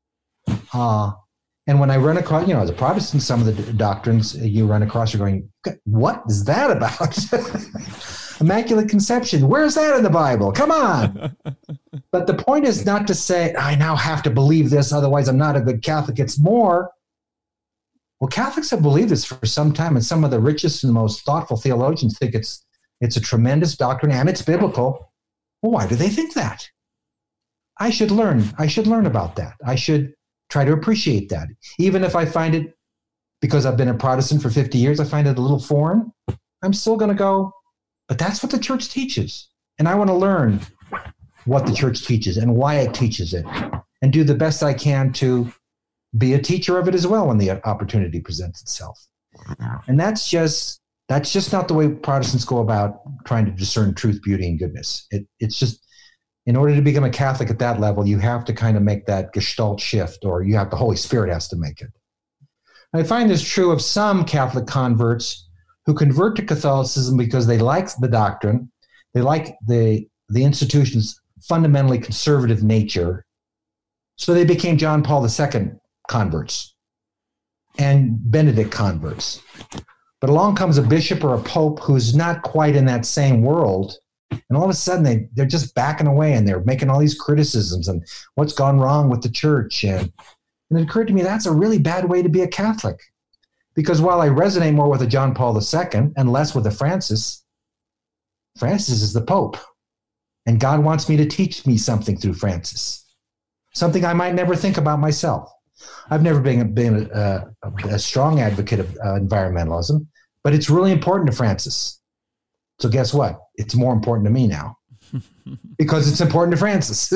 Uh, and when I run across, you know, as a Protestant, some of the d- doctrines you run across, you're going, what is that about? Immaculate Conception. Where's that in the Bible? Come on. But the point is not to say, I now have to believe this, otherwise I'm not a good Catholic. It's more, well, Catholics have believed this for some time, and some of the richest and most thoughtful theologians think it's it's a tremendous doctrine and it's biblical. Well, why do they think that? I should learn. I should learn about that. I should try to appreciate that. Even if I find it, because I've been a Protestant for fifty years, I find it a little foreign, I'm still going to go, but that's what the church teaches. And I want to learn what the church teaches and why it teaches it, and do the best I can to be a teacher of it as well when the opportunity presents itself. And that's just that's just not the way Protestants go about trying to discern truth, beauty, and goodness. It, it's just, in order to become a Catholic at that level, you have to kind of make that gestalt shift, or you have the Holy Spirit has to make it. And I find this true of some Catholic converts who convert to Catholicism because they like the doctrine, they like the the institution's fundamentally conservative nature, so they became John Paul the Second converts and Benedict converts. But along comes a bishop or a pope who's not quite in that same world, and all of a sudden they, they're just backing away and they're making all these criticisms and what's gone wrong with the church. And, and it occurred to me that's a really bad way to be a Catholic. Because while I resonate more with a John Paul the Second and less with a Francis, Francis is the Pope. And God wants me to teach me something through Francis, something I might never think about myself. I've never been, been a, a, a strong advocate of uh, environmentalism, but it's really important to Francis. So guess what? It's more important to me now because it's important to Francis.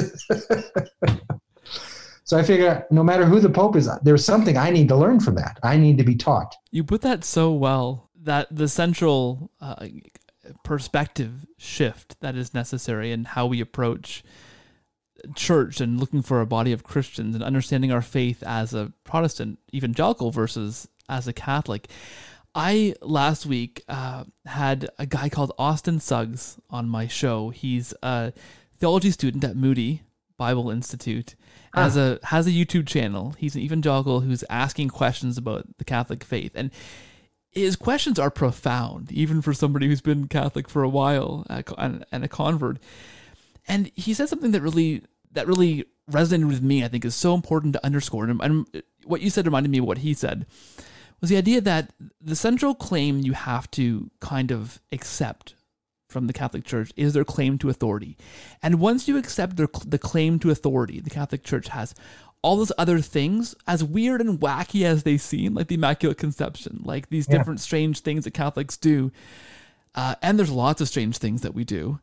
So I figure no matter who the Pope is, there's something I need to learn from that. I need to be taught. You put that so well, that the central uh, perspective shift that is necessary in how we approach church and looking for a body of Christians and understanding our faith as a Protestant evangelical versus as a Catholic. I, last week, uh, had a guy called Austin Suggs on my show. He's a theology student at Moody Bible Institute, has a has a YouTube channel. He's an evangelical who's asking questions about the Catholic faith. And his questions are profound, even for somebody who's been Catholic for a while and, and a convert. And he said something that really that really resonated with me, I think is so important to underscore. And, and what you said reminded me of what he said, was the idea that the central claim you have to kind of accept from the Catholic Church is their claim to authority. And once you accept their, the claim to authority the Catholic Church has, all those other things, as weird and wacky as they seem, like the Immaculate Conception, like these yeah. different strange things that Catholics do, uh, and there's lots of strange things that we do.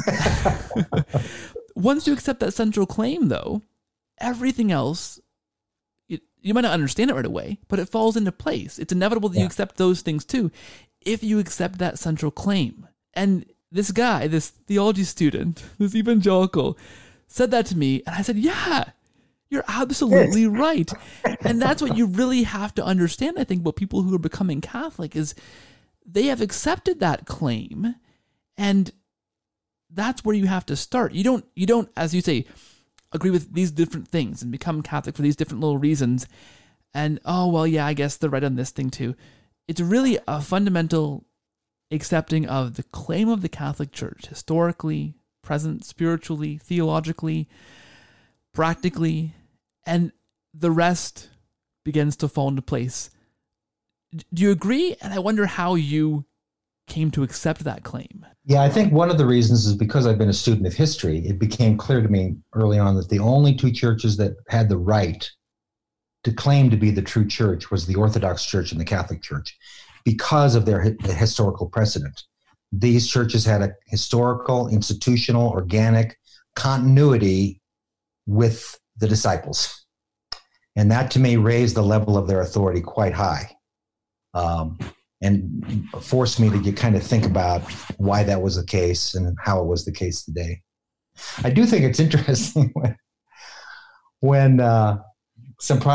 Once you accept that central claim, though, everything else, it, you might not understand it right away, but it falls into place. It's inevitable that yeah. you accept those things too, if you accept that central claim. And this guy, this theology student, this evangelical, said that to me, and I said, yeah, you're absolutely yes. right. And that's what you really have to understand, I think, about people who are becoming Catholic, is they have accepted that claim, and that's where you have to start. You don't, you don't, as you say, agree with these different things and become Catholic for these different little reasons, and, oh, well, yeah, I guess they're right on this thing too. It's really a fundamental accepting of the claim of the Catholic Church, historically, present, spiritually, theologically, practically, and the rest begins to fall into place. Do you agree? And I wonder how you came to accept that claim. Yeah, I think one of the reasons is because I've been a student of history. It became clear to me early on that the only two churches that had the right to claim to be the true church was the Orthodox Church and the Catholic Church, because of their hi- historical precedent. These churches had a historical, institutional, organic continuity with the disciples. And that, to me, raised the level of their authority quite high, um, and forced me to get, kind of think about why that was the case and how it was the case today. I do think it's interesting when, when uh, some Protestants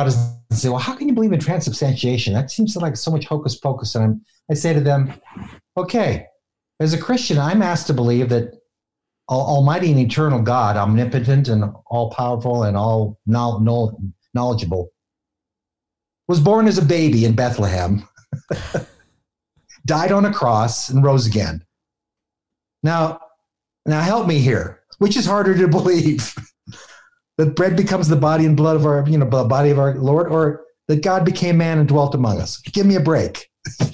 and say, well, how can you believe in transubstantiation? That seems like so much hocus pocus. And I'm, I say to them, okay, as a Christian, I'm asked to believe that Almighty and eternal God, omnipotent and all-powerful and all knowledgeable, was born as a baby in Bethlehem, died on a cross, and rose again. Now, now help me here. Which is harder to believe? That bread becomes the body and blood of our, you know, body of our Lord, or that God became man and dwelt among us? Give me a break.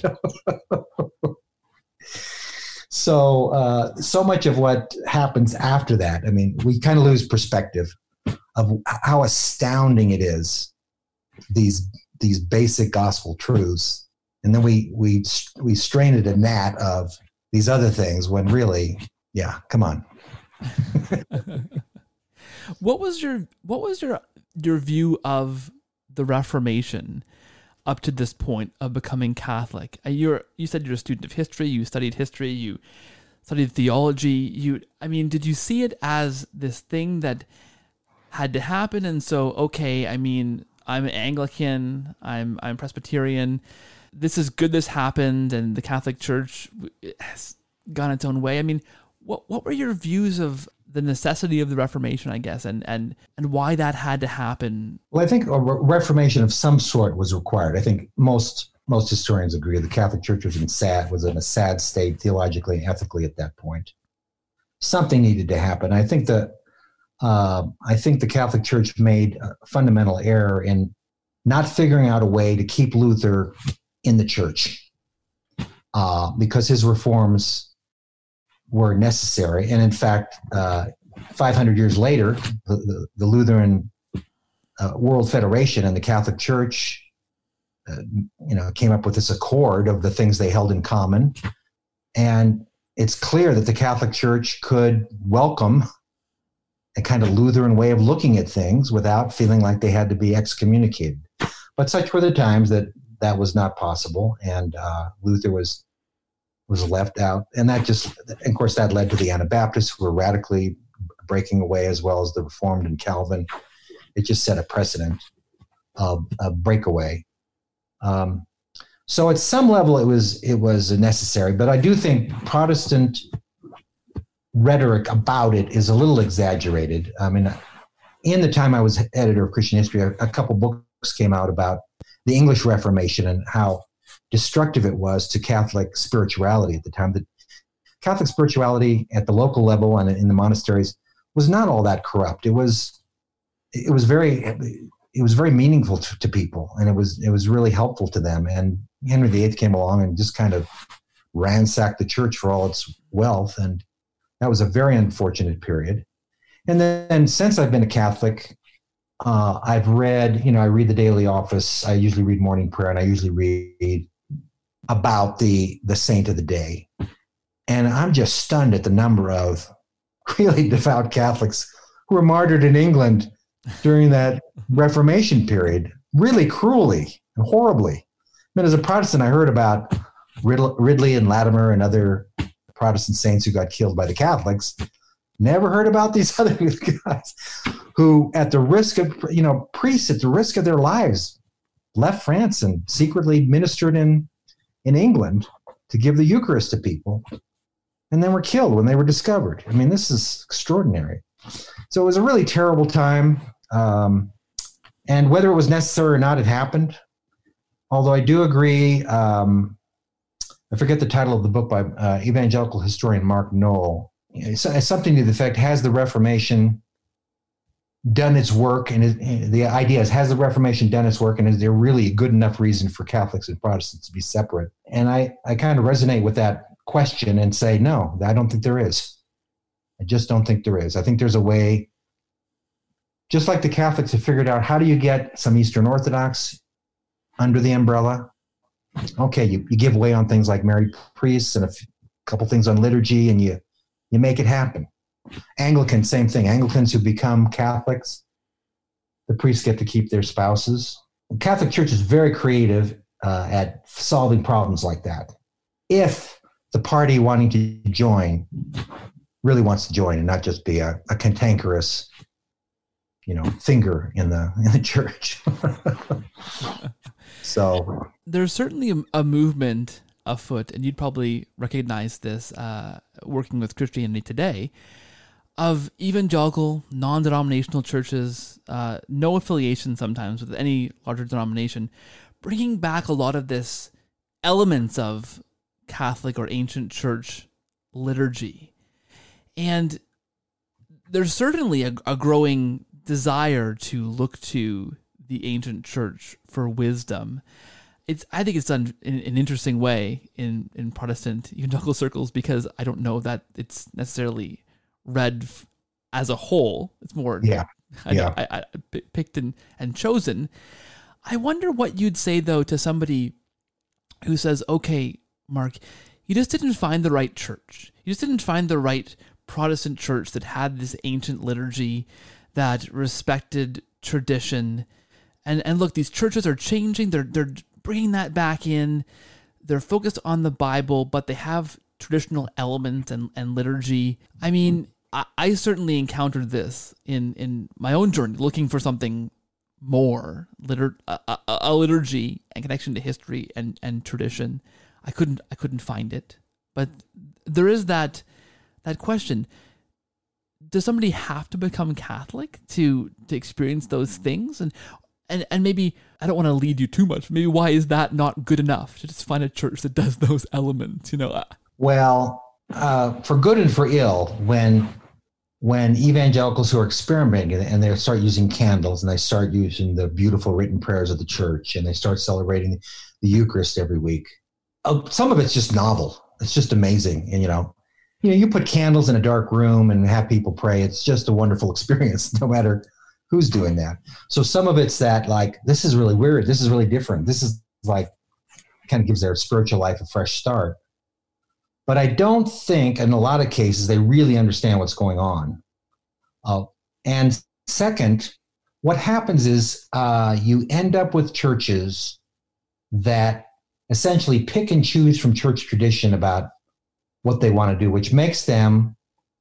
So, uh, so much of what happens after that, I mean, we kind of lose perspective of how astounding it is, these these basic gospel truths, and then we we we strain at a gnat of these other things when really, yeah, come on. What was your what was your your view of the Reformation up to this point of becoming Catholic? You're, you said you're a student of history, you studied history, you studied theology. You, I mean, did you see it as this thing that had to happen? And so, okay, I mean, I'm Anglican, I'm I'm Presbyterian. This is good this happened, and the Catholic Church has gone its own way. I mean, what what were your views of the necessity of the Reformation, I guess, and and and why that had to happen? Well, I think a reformation of some sort was required. I think most most historians agree the Catholic Church was in sad was in a sad state theologically and ethically at that point. Something needed to happen. I think that uh, I think the Catholic Church made a fundamental error in not figuring out a way to keep Luther in the church uh, because his reforms were necessary. And in fact, uh, five hundred years later, the, the, the Lutheran uh, World Federation and the Catholic Church, uh, you know, came up with this accord of the things they held in common. And it's clear that the Catholic Church could welcome a kind of Lutheran way of looking at things without feeling like they had to be excommunicated. But such were the times that that was not possible. And uh, Luther was was left out. And that just, of course, that led to the Anabaptists who were radically breaking away, as well as the Reformed and Calvin. It just set a precedent of a breakaway. Um, so at some level it was, it was necessary, but I do think Protestant rhetoric about it is a little exaggerated. I mean, in the time I was editor of Christian history, a, a couple books came out about the English Reformation and how destructive it was to Catholic spirituality at the time. The Catholic spirituality at the local level and in the monasteries was not all that corrupt. It was, it was very, it was very meaningful to, to people, and it was, it was really helpful to them. And Henry the Eighth came along and just kind of ransacked the church for all its wealth, and that was a very unfortunate period. And then since I've been a Catholic, uh, I've read, you know, I read the Daily Office. I usually read Morning Prayer, and I usually read about the the saint of the day. And I'm just stunned at the number of really devout Catholics who were martyred in England during that Reformation period, really cruelly and horribly. I mean, as a Protestant, I heard about Ridley and Latimer and other Protestant saints who got killed by the Catholics. Never heard about these other guys who, at the risk of, you know, priests at the risk of their lives, left France and secretly ministered in in England to give the Eucharist to people, and then were killed when they were discovered. I mean, this is extraordinary. So it was a really terrible time. Um, and whether it was necessary or not, it happened. Although I do agree, um, I forget the title of the book by uh, evangelical historian Mark Noll. It's, it's something to the effect, has the Reformation done its work? And it, the idea is, has the Reformation done its work? And is there really a good enough reason for Catholics and Protestants to be separate? And I, I kind of resonate with that question and say, no, I don't think there is. I just don't think there is. I think there's a way, just like the Catholics have figured out, how do you get some Eastern Orthodox under the umbrella? Okay, you, you give way on things like married priests and a f- couple things on liturgy, and you you make it happen. Anglicans, same thing. Anglicans who become Catholics, the priests get to keep their spouses. The Catholic Church is very creative uh, at solving problems like that. If the party wanting to join really wants to join and not just be a, a cantankerous, you know, finger in the in the church. So there's certainly a, a movement afoot, and you'd probably recognize this uh, working with Christianity Today, of evangelical, non-denominational churches, uh, no affiliation sometimes with any larger denomination, bringing back a lot of this elements of Catholic or ancient church liturgy. And there's certainly a, a growing desire to look to the ancient church for wisdom. It's I think it's done in an interesting way in, in Protestant evangelical circles, because I don't know that it's necessarily read f- as a whole. It's more yeah, I, yeah. I, I, I picked and, and chosen. I wonder what you'd say, though, to somebody who says, okay, Mark, you just didn't find the right church. You just didn't find the right Protestant church that had this ancient liturgy, that respected tradition. And and look, these churches are changing. They're they're bringing that back in. They're focused on the Bible, but they have traditional elements and, and liturgy. I mean, I, I certainly encountered this in, in my own journey, looking for something more, litur- a, a, a liturgy and connection to history and, and tradition. I couldn't I couldn't find it. But there is that that question. Does somebody have to become Catholic to to experience those things? And and and maybe, I don't want to lead you too much. Maybe why is that not good enough to just find a church that does those elements? You know. Well, uh, for good and for ill, when when evangelicals who are experimenting and they start using candles and they start using the beautiful written prayers of the church and they start celebrating the Eucharist every week, uh, some of it's just novel. It's just amazing, and you know. You know, you put candles in a dark room and have people pray. It's just a wonderful experience, no matter who's doing that. So some of it's that, like, this is really weird. This is really different. This is like, kind of gives their spiritual life a fresh start. But I don't think, in a lot of cases, they really understand what's going on. Uh, and second, what happens is uh, you end up with churches that essentially pick and choose from church tradition about what they want to do, which makes them,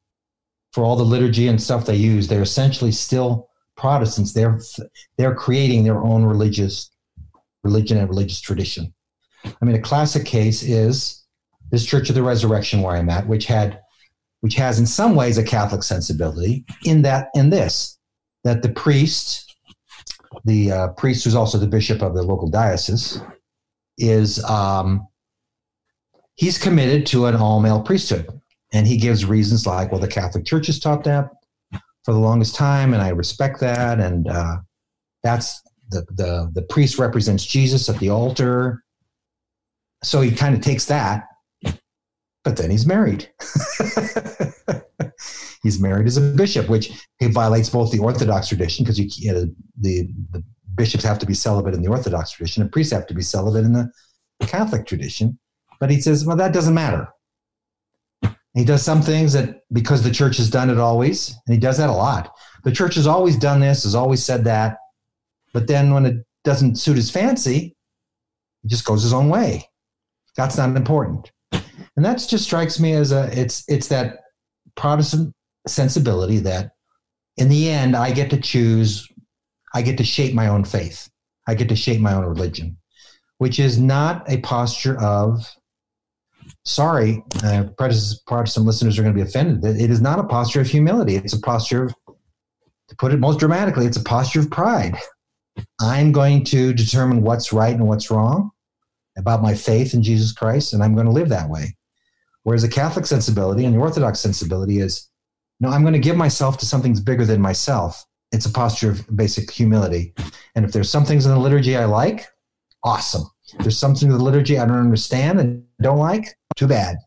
for all the liturgy and stuff they use, they're essentially still Protestants. They're they're creating their own religious religion and religious tradition. I mean, a classic case is this Church of the Resurrection where I'm at, which had which has in some ways a Catholic sensibility in that in this that the priest, the uh, priest who's also the bishop of the local diocese, is um, he's committed to an all-male priesthood. And he gives reasons like, well, the Catholic Church has taught that for the longest time, and I respect that. And uh, that's the, the, the priest represents Jesus at the altar. So he kind of takes that, but then he's married. He's married as a bishop, which he violates both the Orthodox tradition, because you, you know, the, the bishops have to be celibate in the Orthodox tradition, and priests have to be celibate in the Catholic tradition. But he says, well, that doesn't matter. He does some things that, because the church has done it always, and he does that a lot. The church has always done this, has always said that, but then when it doesn't suit his fancy, he just goes his own way. That's not important. And that just strikes me as a, it's it's that Protestant sensibility that in the end, I get to choose, I get to shape my own faith. I get to shape my own religion, which is not a posture of, sorry, uh, Protestant, Protestant listeners are going to be offended. It is not a posture of humility. It's a posture of, to put it most dramatically, it's a posture of pride. I'm going to determine what's right and what's wrong about my faith in Jesus Christ, and I'm going to live that way. Whereas the Catholic sensibility and the Orthodox sensibility is, no, I'm going to give myself to something that's bigger than myself. It's a posture of basic humility. And if there's some things in the liturgy I like, awesome. If there's something in the liturgy I don't understand and don't like, too bad.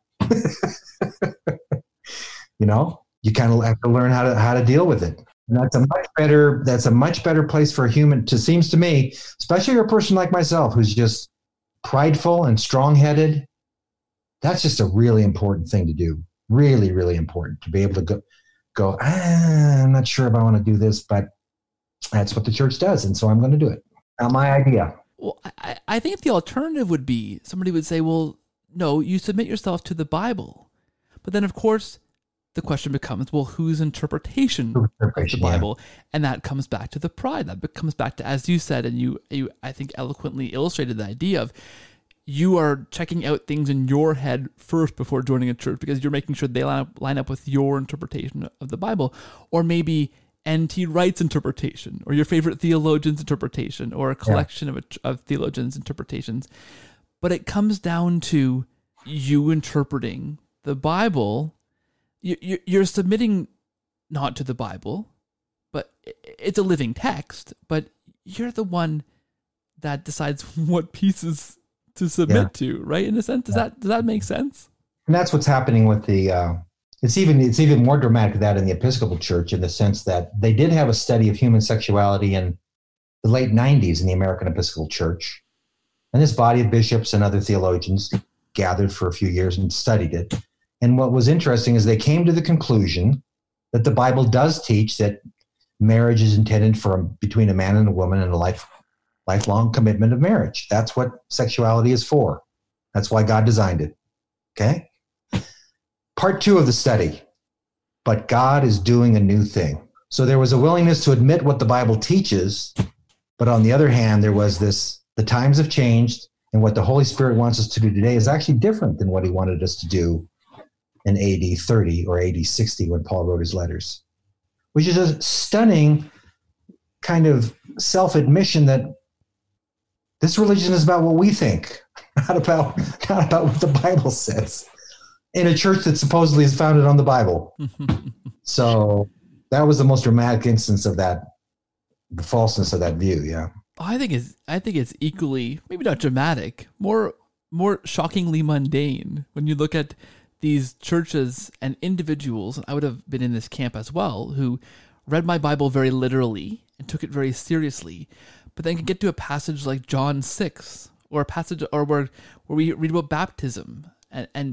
You know, you kind of have to learn how to how to deal with it. And that's a much better that's a much better place for a human to, seems to me, especially a person like myself who's just prideful and strong-headed. That's just a really important thing to do. Really, really important to be able to go, go ah, I'm not sure if I want to do this, but that's what the church does, and so I'm going to do it. Not my idea. Well, I, I think the alternative would be, somebody would say, well, no, you submit yourself to the Bible. But then, of course, the the question becomes, well, whose interpretation, interpretation of the Bible? Yeah. And that comes back to the pride. That comes back to, as you said, and you, you, I think, eloquently illustrated the idea of you are checking out things in your head first before joining a church because you're making sure they line up, line up with your interpretation of the Bible, or maybe N T Wright's interpretation, or your favorite theologian's interpretation, or a collection yeah. of, of theologians' interpretations. But it comes down to you interpreting the Bible. You, you're submitting not to the Bible, but it's a living text, but you're the one that decides what pieces to submit yeah. to, right? In a sense, does yeah. that does that make sense? And that's what's happening with the. Uh, it's even it's even more dramatic than that in the Episcopal Church, in the sense that they did have a study of human sexuality in the late nineties in the American Episcopal Church, and this body of bishops and other theologians gathered for a few years and studied it. And what was interesting is they came to the conclusion that the Bible does teach that marriage is intended for between a man and a woman in a life. lifelong commitment of marriage. That's what sexuality is for. That's why God designed it. Okay? Part two of the study. But God is doing a new thing. So there was a willingness to admit what the Bible teaches, but on the other hand, there was this, the times have changed, and what the Holy Spirit wants us to do today is actually different than what he wanted us to do in A D thirty or A D sixty when Paul wrote his letters, which is a stunning kind of self-admission that this religion is about what we think, not about not about what the Bible says, in a church that supposedly is founded on the Bible. So that was the most dramatic instance of that, the falseness of that view. Yeah, I think it's I think it's equally, maybe not dramatic, more more shockingly mundane when you look at these churches and individuals. And I would have been in this camp as well, who read my Bible very literally and took it very seriously. But then can get to a passage like John six, or a passage, or where where we read about baptism, and and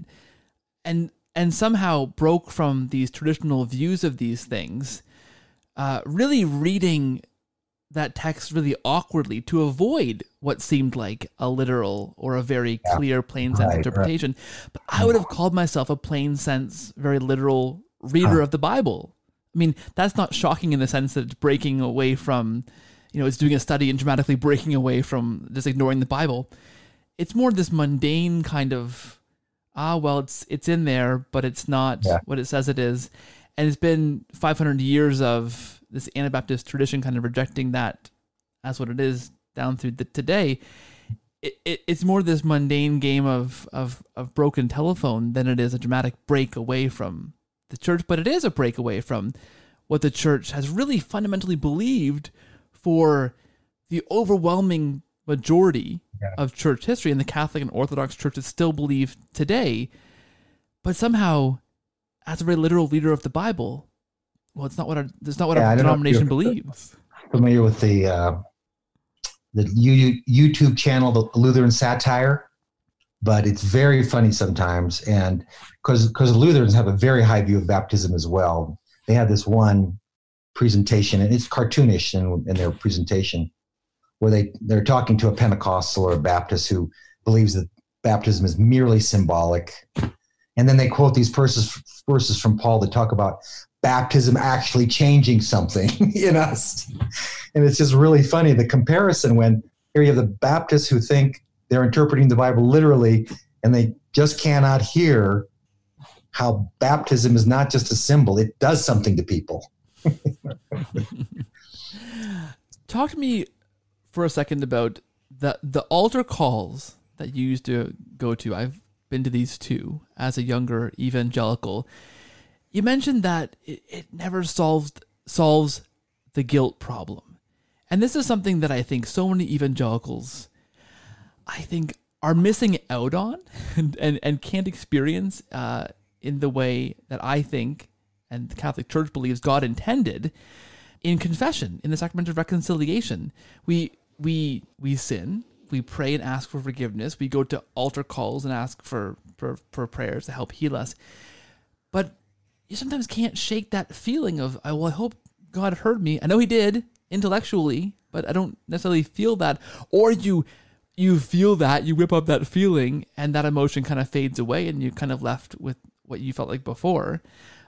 and and somehow broke from these traditional views of these things, uh, really reading that text really awkwardly to avoid what seemed like a literal or a very yeah. clear, plain sense right, interpretation. Right. But I would have called myself a plain sense, very literal reader huh. of the Bible. I mean, that's not shocking in the sense that it's breaking away from, you know, it's doing a study and dramatically breaking away from just ignoring the Bible. It's more this mundane kind of, ah, well, it's it's in there, but it's not yeah. what it says it is. And it's been five hundred years of this Anabaptist tradition kind of rejecting that as what it is down through the today. It, it, it's more this mundane game of, of, of broken telephone than it is a dramatic break away from the church. But it is a break away from what the church has really fundamentally believed for the overwhelming majority yeah. of church history, and the Catholic and Orthodox churches still believe today. But somehow, as a very literal reader of the Bible, well, it's not what our it's not what yeah, our denomination believes. Familiar with the uh, the YouTube channel, the Lutheran Satire, but it's very funny sometimes, and because because Lutherans have a very high view of baptism as well. They have this one presentation, and it's cartoonish in, in their presentation, where they they're talking to a Pentecostal or a Baptist who believes that baptism is merely symbolic. And then they quote these verses, verses from Paul that talk about baptism actually changing something in us. And it's just really funny, the comparison, when here you have the Baptists who think they're interpreting the Bible literally, and they just cannot hear how baptism is not just a symbol. It does something to people. Talk to me for a second about the, the altar calls that you used to go to. I've been to these too as a younger evangelical. You mentioned that it, it never solves solves the guilt problem. And this is something that I think so many evangelicals, I think, are missing out on and, and, and can't experience uh, in the way that I think and the Catholic Church believes God intended in confession, in the sacrament of reconciliation. We we we sin. We pray and ask for forgiveness. We go to altar calls and ask for, for, for prayers to help heal us. But you sometimes can't shake that feeling of, well, I hope God heard me. I know he did intellectually, but I don't necessarily feel that. Or you you feel that, you whip up that feeling, and that emotion kind of fades away, and you're kind of left with what you felt like before.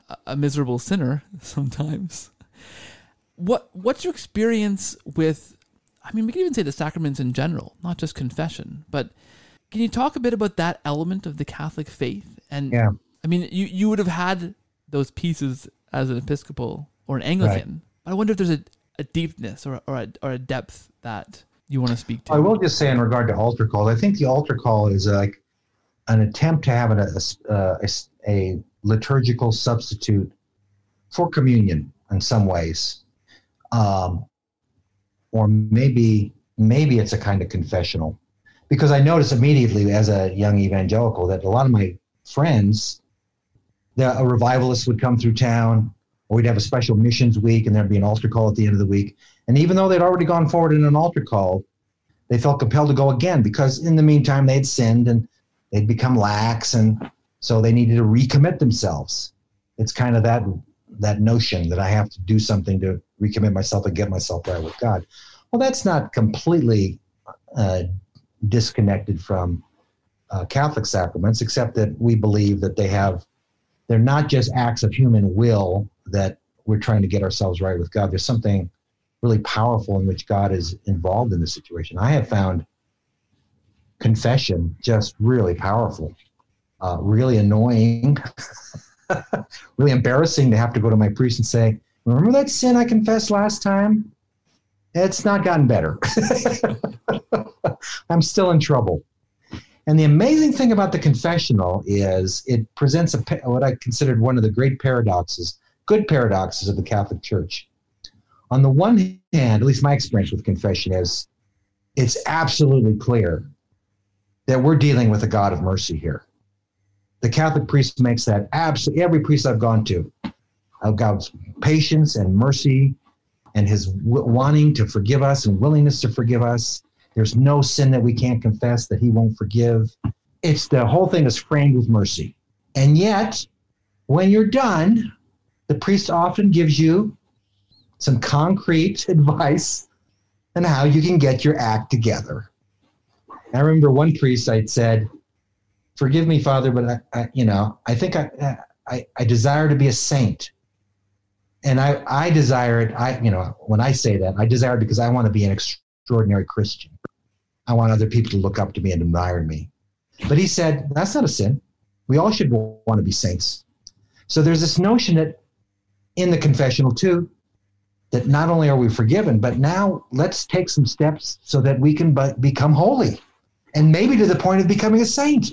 a miserable sinner sometimes. What what's your experience with, I mean, we can even say the sacraments in general, not just confession, but can you talk a bit about that element of the Catholic faith? And yeah. I mean, you, you would have had those pieces as an Episcopal or an Anglican, right. But I wonder if there's a, a deepness or, or, a, or a depth that you want to speak to. I will just say in regard to altar call, I think the altar call is like an attempt to have a, a, a, a liturgical substitute for communion in some ways. Um, or maybe maybe it's a kind of confessional. Because I noticed immediately as a young evangelical that a lot of my friends, the, a revivalist would come through town, or we'd have a special missions week, and there'd be an altar call at the end of the week. And even though they'd already gone forward in an altar call, they felt compelled to go again because in the meantime they'd sinned and they'd become lax, and so they needed to recommit themselves. It's kind of that that notion that I have to do something to recommit myself and get myself right with God. Well, that's not completely uh, disconnected from uh, Catholic sacraments, except that we believe that they have, they're not just acts of human will that we're trying to get ourselves right with God. There's something really powerful in which God is involved in the situation. I have found confession just really powerful, uh, really annoying, really embarrassing to have to go to my priest and say, remember that sin I confessed last time? It's not gotten better. I'm still in trouble. And the amazing thing about the confessional is it presents a, what I considered one of the great paradoxes, good paradoxes of the Catholic Church. On the one hand, at least my experience with confession is, it's absolutely clear that we're dealing with a God of mercy here. The Catholic priest makes that absolutely, every priest I've gone to, of God's patience and mercy and his w- wanting to forgive us and willingness to forgive us. There's no sin that we can't confess that he won't forgive. It's the whole thing is framed with mercy. And yet, when you're done, the priest often gives you some concrete advice on how you can get your act together. I remember one priest, I'd said, forgive me, Father, but I, I you know, I think I, I, I desire to be a saint. And I, I desire it, I, you know, when I say that, I desire it because I want to be an extraordinary Christian. I want other people to look up to me and admire me. But he said, that's not a sin. We all should want to be saints. So there's this notion that in the confessional too, that not only are we forgiven, but now let's take some steps so that we can b- become holy. And maybe to the point of becoming a saint.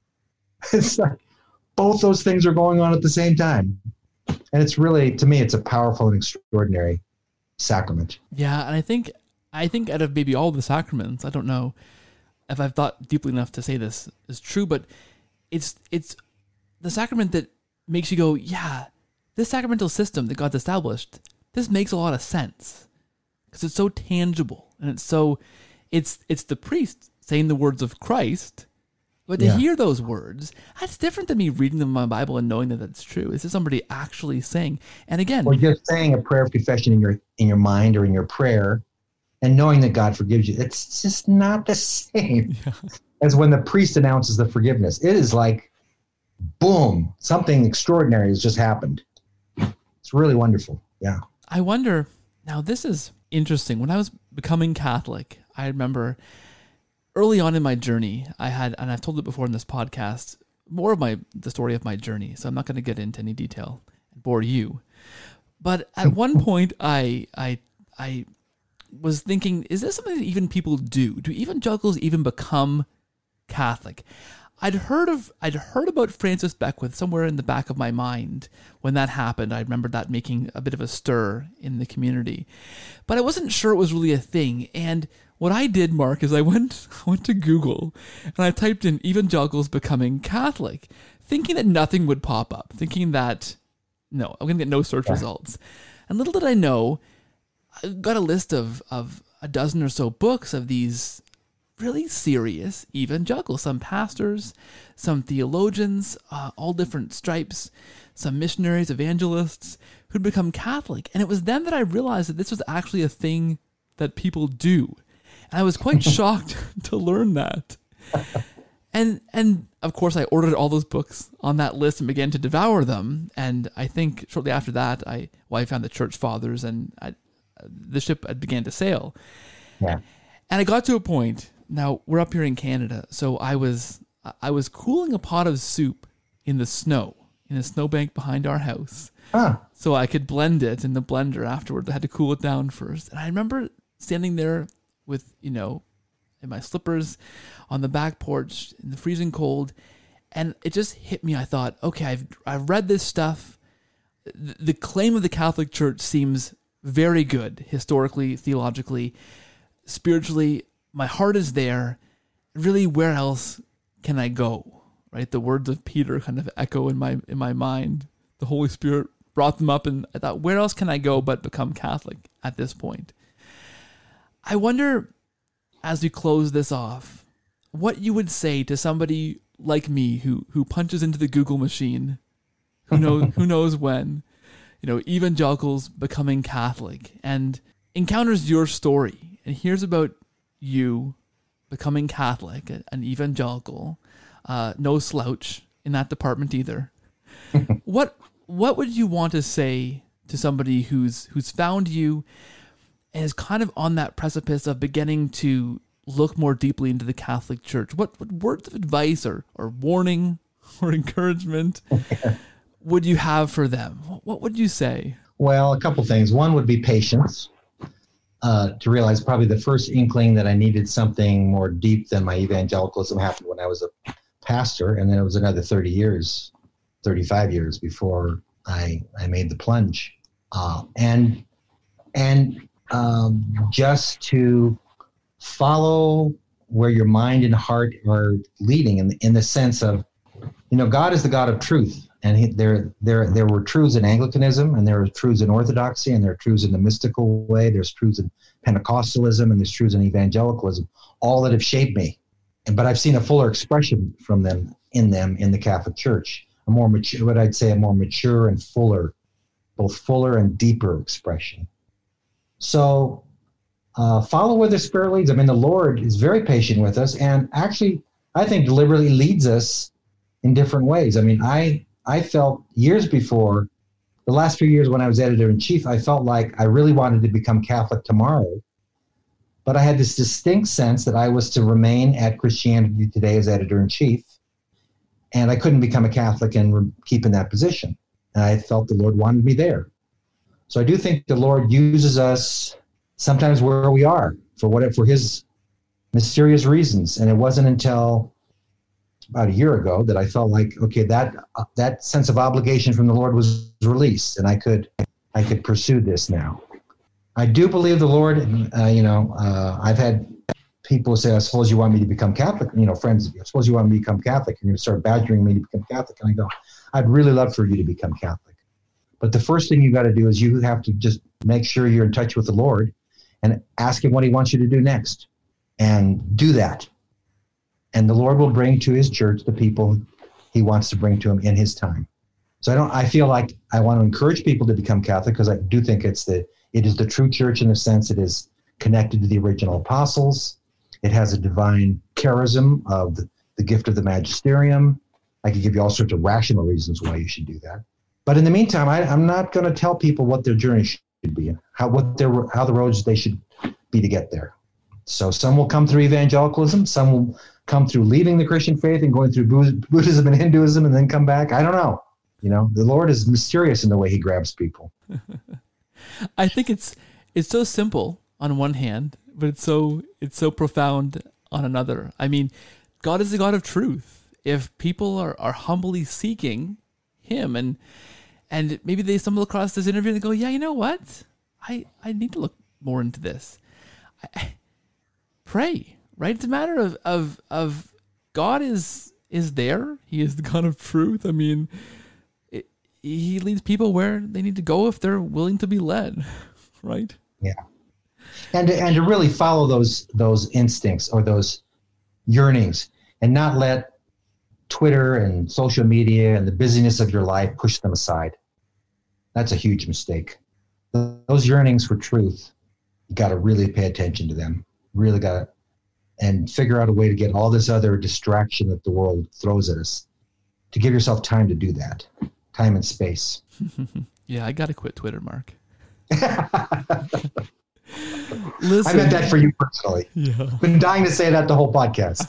It's like both those things are going on at the same time. And it's really, to me, it's a powerful and extraordinary sacrament. Yeah, and I think I think out of maybe all the sacraments, I don't know if I've thought deeply enough to say this is true, but it's it's the sacrament that makes you go, yeah, this sacramental system that God's established, this makes a lot of sense because it's so tangible and it's so it's it's the priest saying the words of Christ. But to yeah. hear those words, that's different than me reading them in my Bible and knowing that that's true. This is somebody actually saying, and again, or just saying a prayer of confession in your in your mind or in your prayer, and knowing that God forgives you. It's just not the same yeah. as when the priest announces the forgiveness. It is like, boom, something extraordinary has just happened. It's really wonderful. Yeah. I wonder. Now, this is interesting. When I was becoming Catholic, I remember. Early on in my journey, I had, and I've told it before in this podcast, more of my the story of my journey. So I'm not going to get into any detail and bore you. But at one point, I I I was thinking, is this something that even people do? Do evangelicals even become Catholic? I'd heard of I'd heard about Francis Beckwith somewhere in the back of my mind when that happened. I remember that making a bit of a stir in the community, but I wasn't sure it was really a thing. And what I did, Mark, is I went went to Google and I typed in evangelicals becoming Catholic, thinking that nothing would pop up, thinking that, no, I'm going to get no search results. And little did I know, I got a list of, of a dozen or so books of these really serious evangelicals, some pastors, some theologians, uh, all different stripes, some missionaries, evangelists, who'd become Catholic. And it was then that I realized that this was actually a thing that people do. I was quite shocked to learn that. And and of course, I ordered all those books on that list and began to devour them. And I think shortly after that, I well, I found the Church Fathers, and I, the ship began to sail. Yeah. And I got to a point. Now we're up here in Canada, so I was I was cooling a pot of soup in the snow in a snowbank behind our house, Huh. so I could blend it in the blender afterwards. I had to cool it down first, and I remember standing there with you know, in my slippers on the back porch in the freezing cold, and it just hit me. I thought, okay, I've I've read this stuff. The, the claim of the Catholic Church seems very good historically, theologically, spiritually. My heart is there. Really, where else can I go? Right? The words of Peter kind of echo in my in my mind. The Holy Spirit brought them up, and I thought, where else can I go but become Catholic at this point? I wonder, as we close this off, what you would say to somebody like me who who punches into the Google machine, who knows who knows when, you know, evangelicals becoming Catholic, and encounters your story and hears about you becoming Catholic, an evangelical, uh, no slouch in that department either. what what would you want to say to somebody who's who's found you and is kind of on that precipice of beginning to look more deeply into the Catholic Church? What, what words of advice or, or warning or encouragement would you have for them? What would you say? Well, a couple things. One would be patience. Uh, to realize probably the first inkling that I needed something more deep than my evangelicalism happened when I was a pastor, and then it was another thirty years, thirty-five years before I I made the plunge. Uh, and and um, just to follow where your mind and heart are leading, in, in the sense of, you know, God is the God of truth. And he, there, there, there were truths in Anglicanism, and there are truths in Orthodoxy, and there are truths in the mystical way. There's truths in Pentecostalism, and there's truths in evangelicalism, all that have shaped me. And, but I've seen a fuller expression from them in them in the Catholic Church, a more mature, what I'd say, a more mature and fuller, both fuller and deeper expression. So uh, follow where the Spirit leads. I mean, the Lord is very patient with us, and actually, I think deliberately leads us in different ways. I mean, I. I felt years before, the last few years when I was editor-in-chief, I felt like I really wanted to become Catholic tomorrow. But I had this distinct sense that I was to remain at Christianity Today as editor-in-chief, and I couldn't become a Catholic and re- keep in that position. And I felt the Lord wanted me there. So I do think the Lord uses us sometimes where we are for what for his mysterious reasons. And it wasn't until about a year ago that I felt like, okay, that uh, that sense of obligation from the Lord was released, and I could I could pursue this now. I do believe the Lord. Uh, you know, uh, I've had people say, "I suppose you want me to become Catholic." You know, friends, I suppose you want me to become Catholic, and you start badgering me to become Catholic. And I go, I'd really love for you to become Catholic, but the first thing you got to do is you have to just make sure you're in touch with the Lord, and ask him what he wants you to do next, and do that. And the Lord will bring to his church the people he wants to bring to him in his time. So I don't, I feel like I want to encourage people to become Catholic, because I do think it's the, it is the true church in the sense it is connected to the original apostles. It has a divine charism of the, the gift of the magisterium. I could give you all sorts of rational reasons why you should do that. But in the meantime, I, I'm not going to tell people what their journey should be, how, what their, how the roads they should be to get there. So some will come through evangelicalism, some will come through leaving the Christian faith and going through Buddhism and Hinduism and then come back. I don't know. You know, the Lord is mysterious in the way he grabs people. I think it's it's so simple on one hand, but it's so it's so profound on another. I mean, God is the God of truth. If people are, are humbly seeking him, and and maybe they stumble across this interview and they go, yeah, you know what? I, I need to look more into this. I, pray. Right? It's a matter of, of, of God is, is there. He is the God of truth. I mean, it, he leads people where they need to go if they're willing to be led. Right? Yeah. And to, and to really follow those, those instincts or those yearnings, and not let Twitter and social media and the busyness of your life push them aside. That's a huge mistake. Those yearnings for truth, you got to really pay attention to them. Really got to. and figure out a way to get all this other distraction that the world throws at us, to give yourself time to do that, time and space. Yeah, I got to quit Twitter, Mark. Listen, I meant that for you personally. Yeah. Been dying to say that the whole podcast.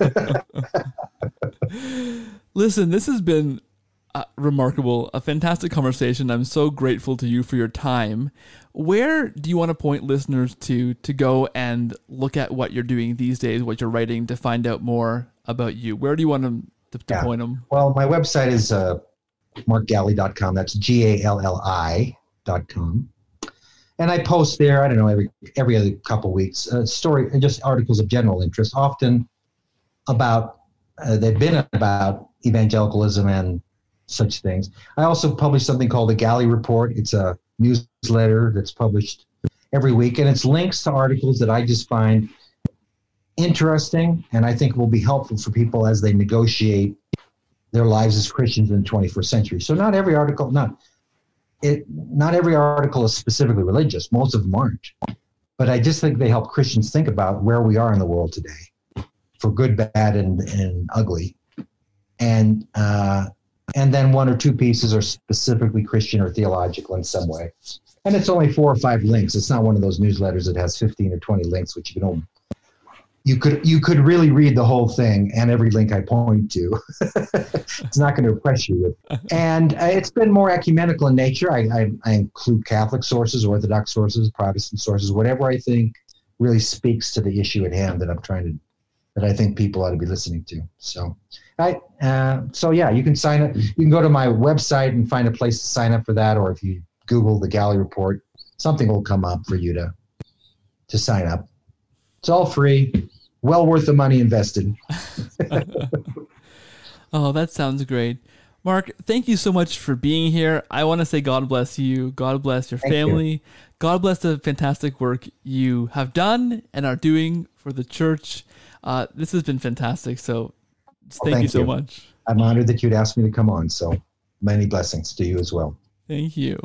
Listen, this has been uh, remarkable, a fantastic conversation. I'm so grateful to you for your time. Where do you want to point listeners to to go and look at what you're doing these days, what you're writing, to find out more about you? Where do you want them to, to yeah. point them? Well, my website is uh, mark galli dot com. That's G A L L I dot com. And I post there, I don't know, every every other couple of weeks, uh, story, just articles of general interest, often about, uh, they've been about evangelicalism and such things. I also publish something called the Galli Report. It's a newsletter that's published every week, and it's links to articles that I just find interesting and I think will be helpful for people as they negotiate their lives as Christians in the twenty-first century. So not every article, not it, not every article is specifically religious. Most of them aren't. But I just think they help Christians think about where we are in the world today, for good, bad, and, and ugly. And uh, and then one or two pieces are specifically Christian or theological in some way. And it's only four or five links. It's not one of those newsletters that has fifteen or twenty links, which you can only, you could you could really read the whole thing and every link I point to. It's not going to impress you with. And uh, it's been more ecumenical in nature. I, I, I include Catholic sources, Orthodox sources, Protestant sources, whatever I think really speaks to the issue at hand that I'm trying to, that I think people ought to be listening to. So, I uh, so yeah, you can sign up. You can go to my website and find a place to sign up for that, or if you Google the Galli Report, something will come up for you to to sign up. It's all free, well worth the money invested. Oh, that sounds great. Mark, thank you so much for being here. I want to say God bless you. God bless your Thank family. you. God bless the fantastic work you have done and are doing for the church. Uh, this has been fantastic. So thank, well, thank you so you. much. I'm honored that you'd asked me to come on. So many blessings to you as well. Thank you.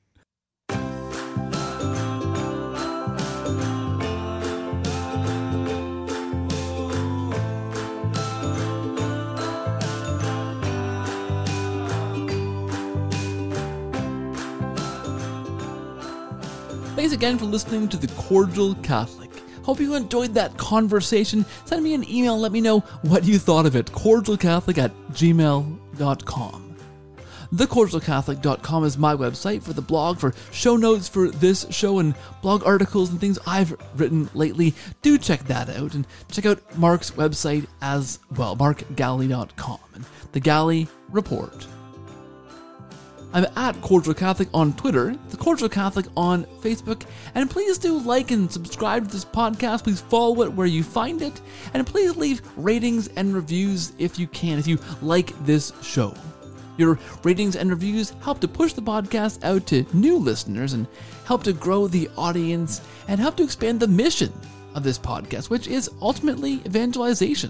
Thanks again for listening to The Cordial Catholic. Hope you enjoyed that conversation. Send me an email, let me know what you thought of it. cordial catholic at gmail dot com. the cordial catholic dot com is my website for the blog, for show notes for this show and blog articles and things I've written lately. Do check that out, and check out Mark's website as well, mark galli dot com, and the Galli Report. I'm at Cordial Catholic on Twitter, The Cordial Catholic on Facebook, and please do like and subscribe to this podcast. Please follow it where you find it, and please leave ratings and reviews if you can, if you like this show. Your ratings and reviews help to push the podcast out to new listeners and help to grow the audience and help to expand the mission of this podcast, which is ultimately evangelization.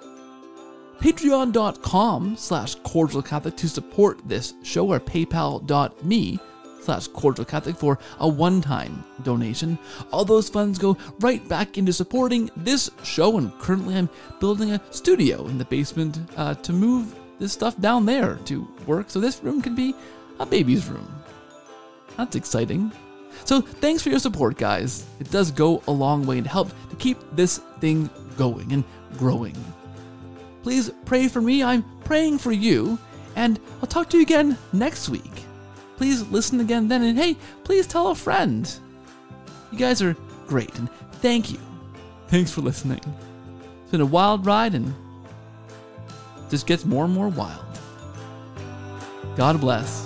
Patreon.com slash Cordial Catholic to support this show, or paypal.me slash Cordial Catholic for a one-time donation. All those funds go right back into supporting this show, and currently I'm building a studio in the basement uh, to move this stuff down there to work, so this room can be a baby's room. That's exciting. So thanks for your support, guys. It does go a long way to help to keep this thing going and growing. Please pray for me. I'm praying for you, and I'll talk to you again next week. Please listen again then, and hey, please tell a friend. You guys are great, and thank you. Thanks for listening. It's been a wild ride, and it just gets more and more wild. God bless.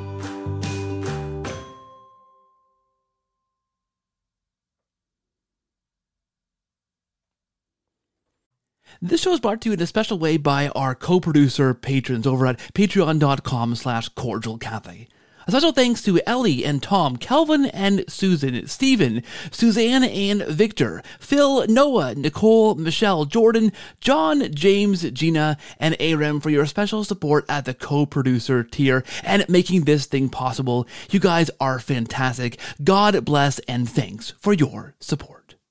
This show is brought to you in a special way by our co-producer patrons over at patreon.com slash cordial catholic. A special thanks to Ellie and Tom, Kelvin and Susan, Stephen, Suzanne and Victor, Phil, Noah, Nicole, Michelle, Jordan, John, James, Gina, and Aram for your special support at the co-producer tier and making this thing possible. You guys are fantastic. God bless, and thanks for your support.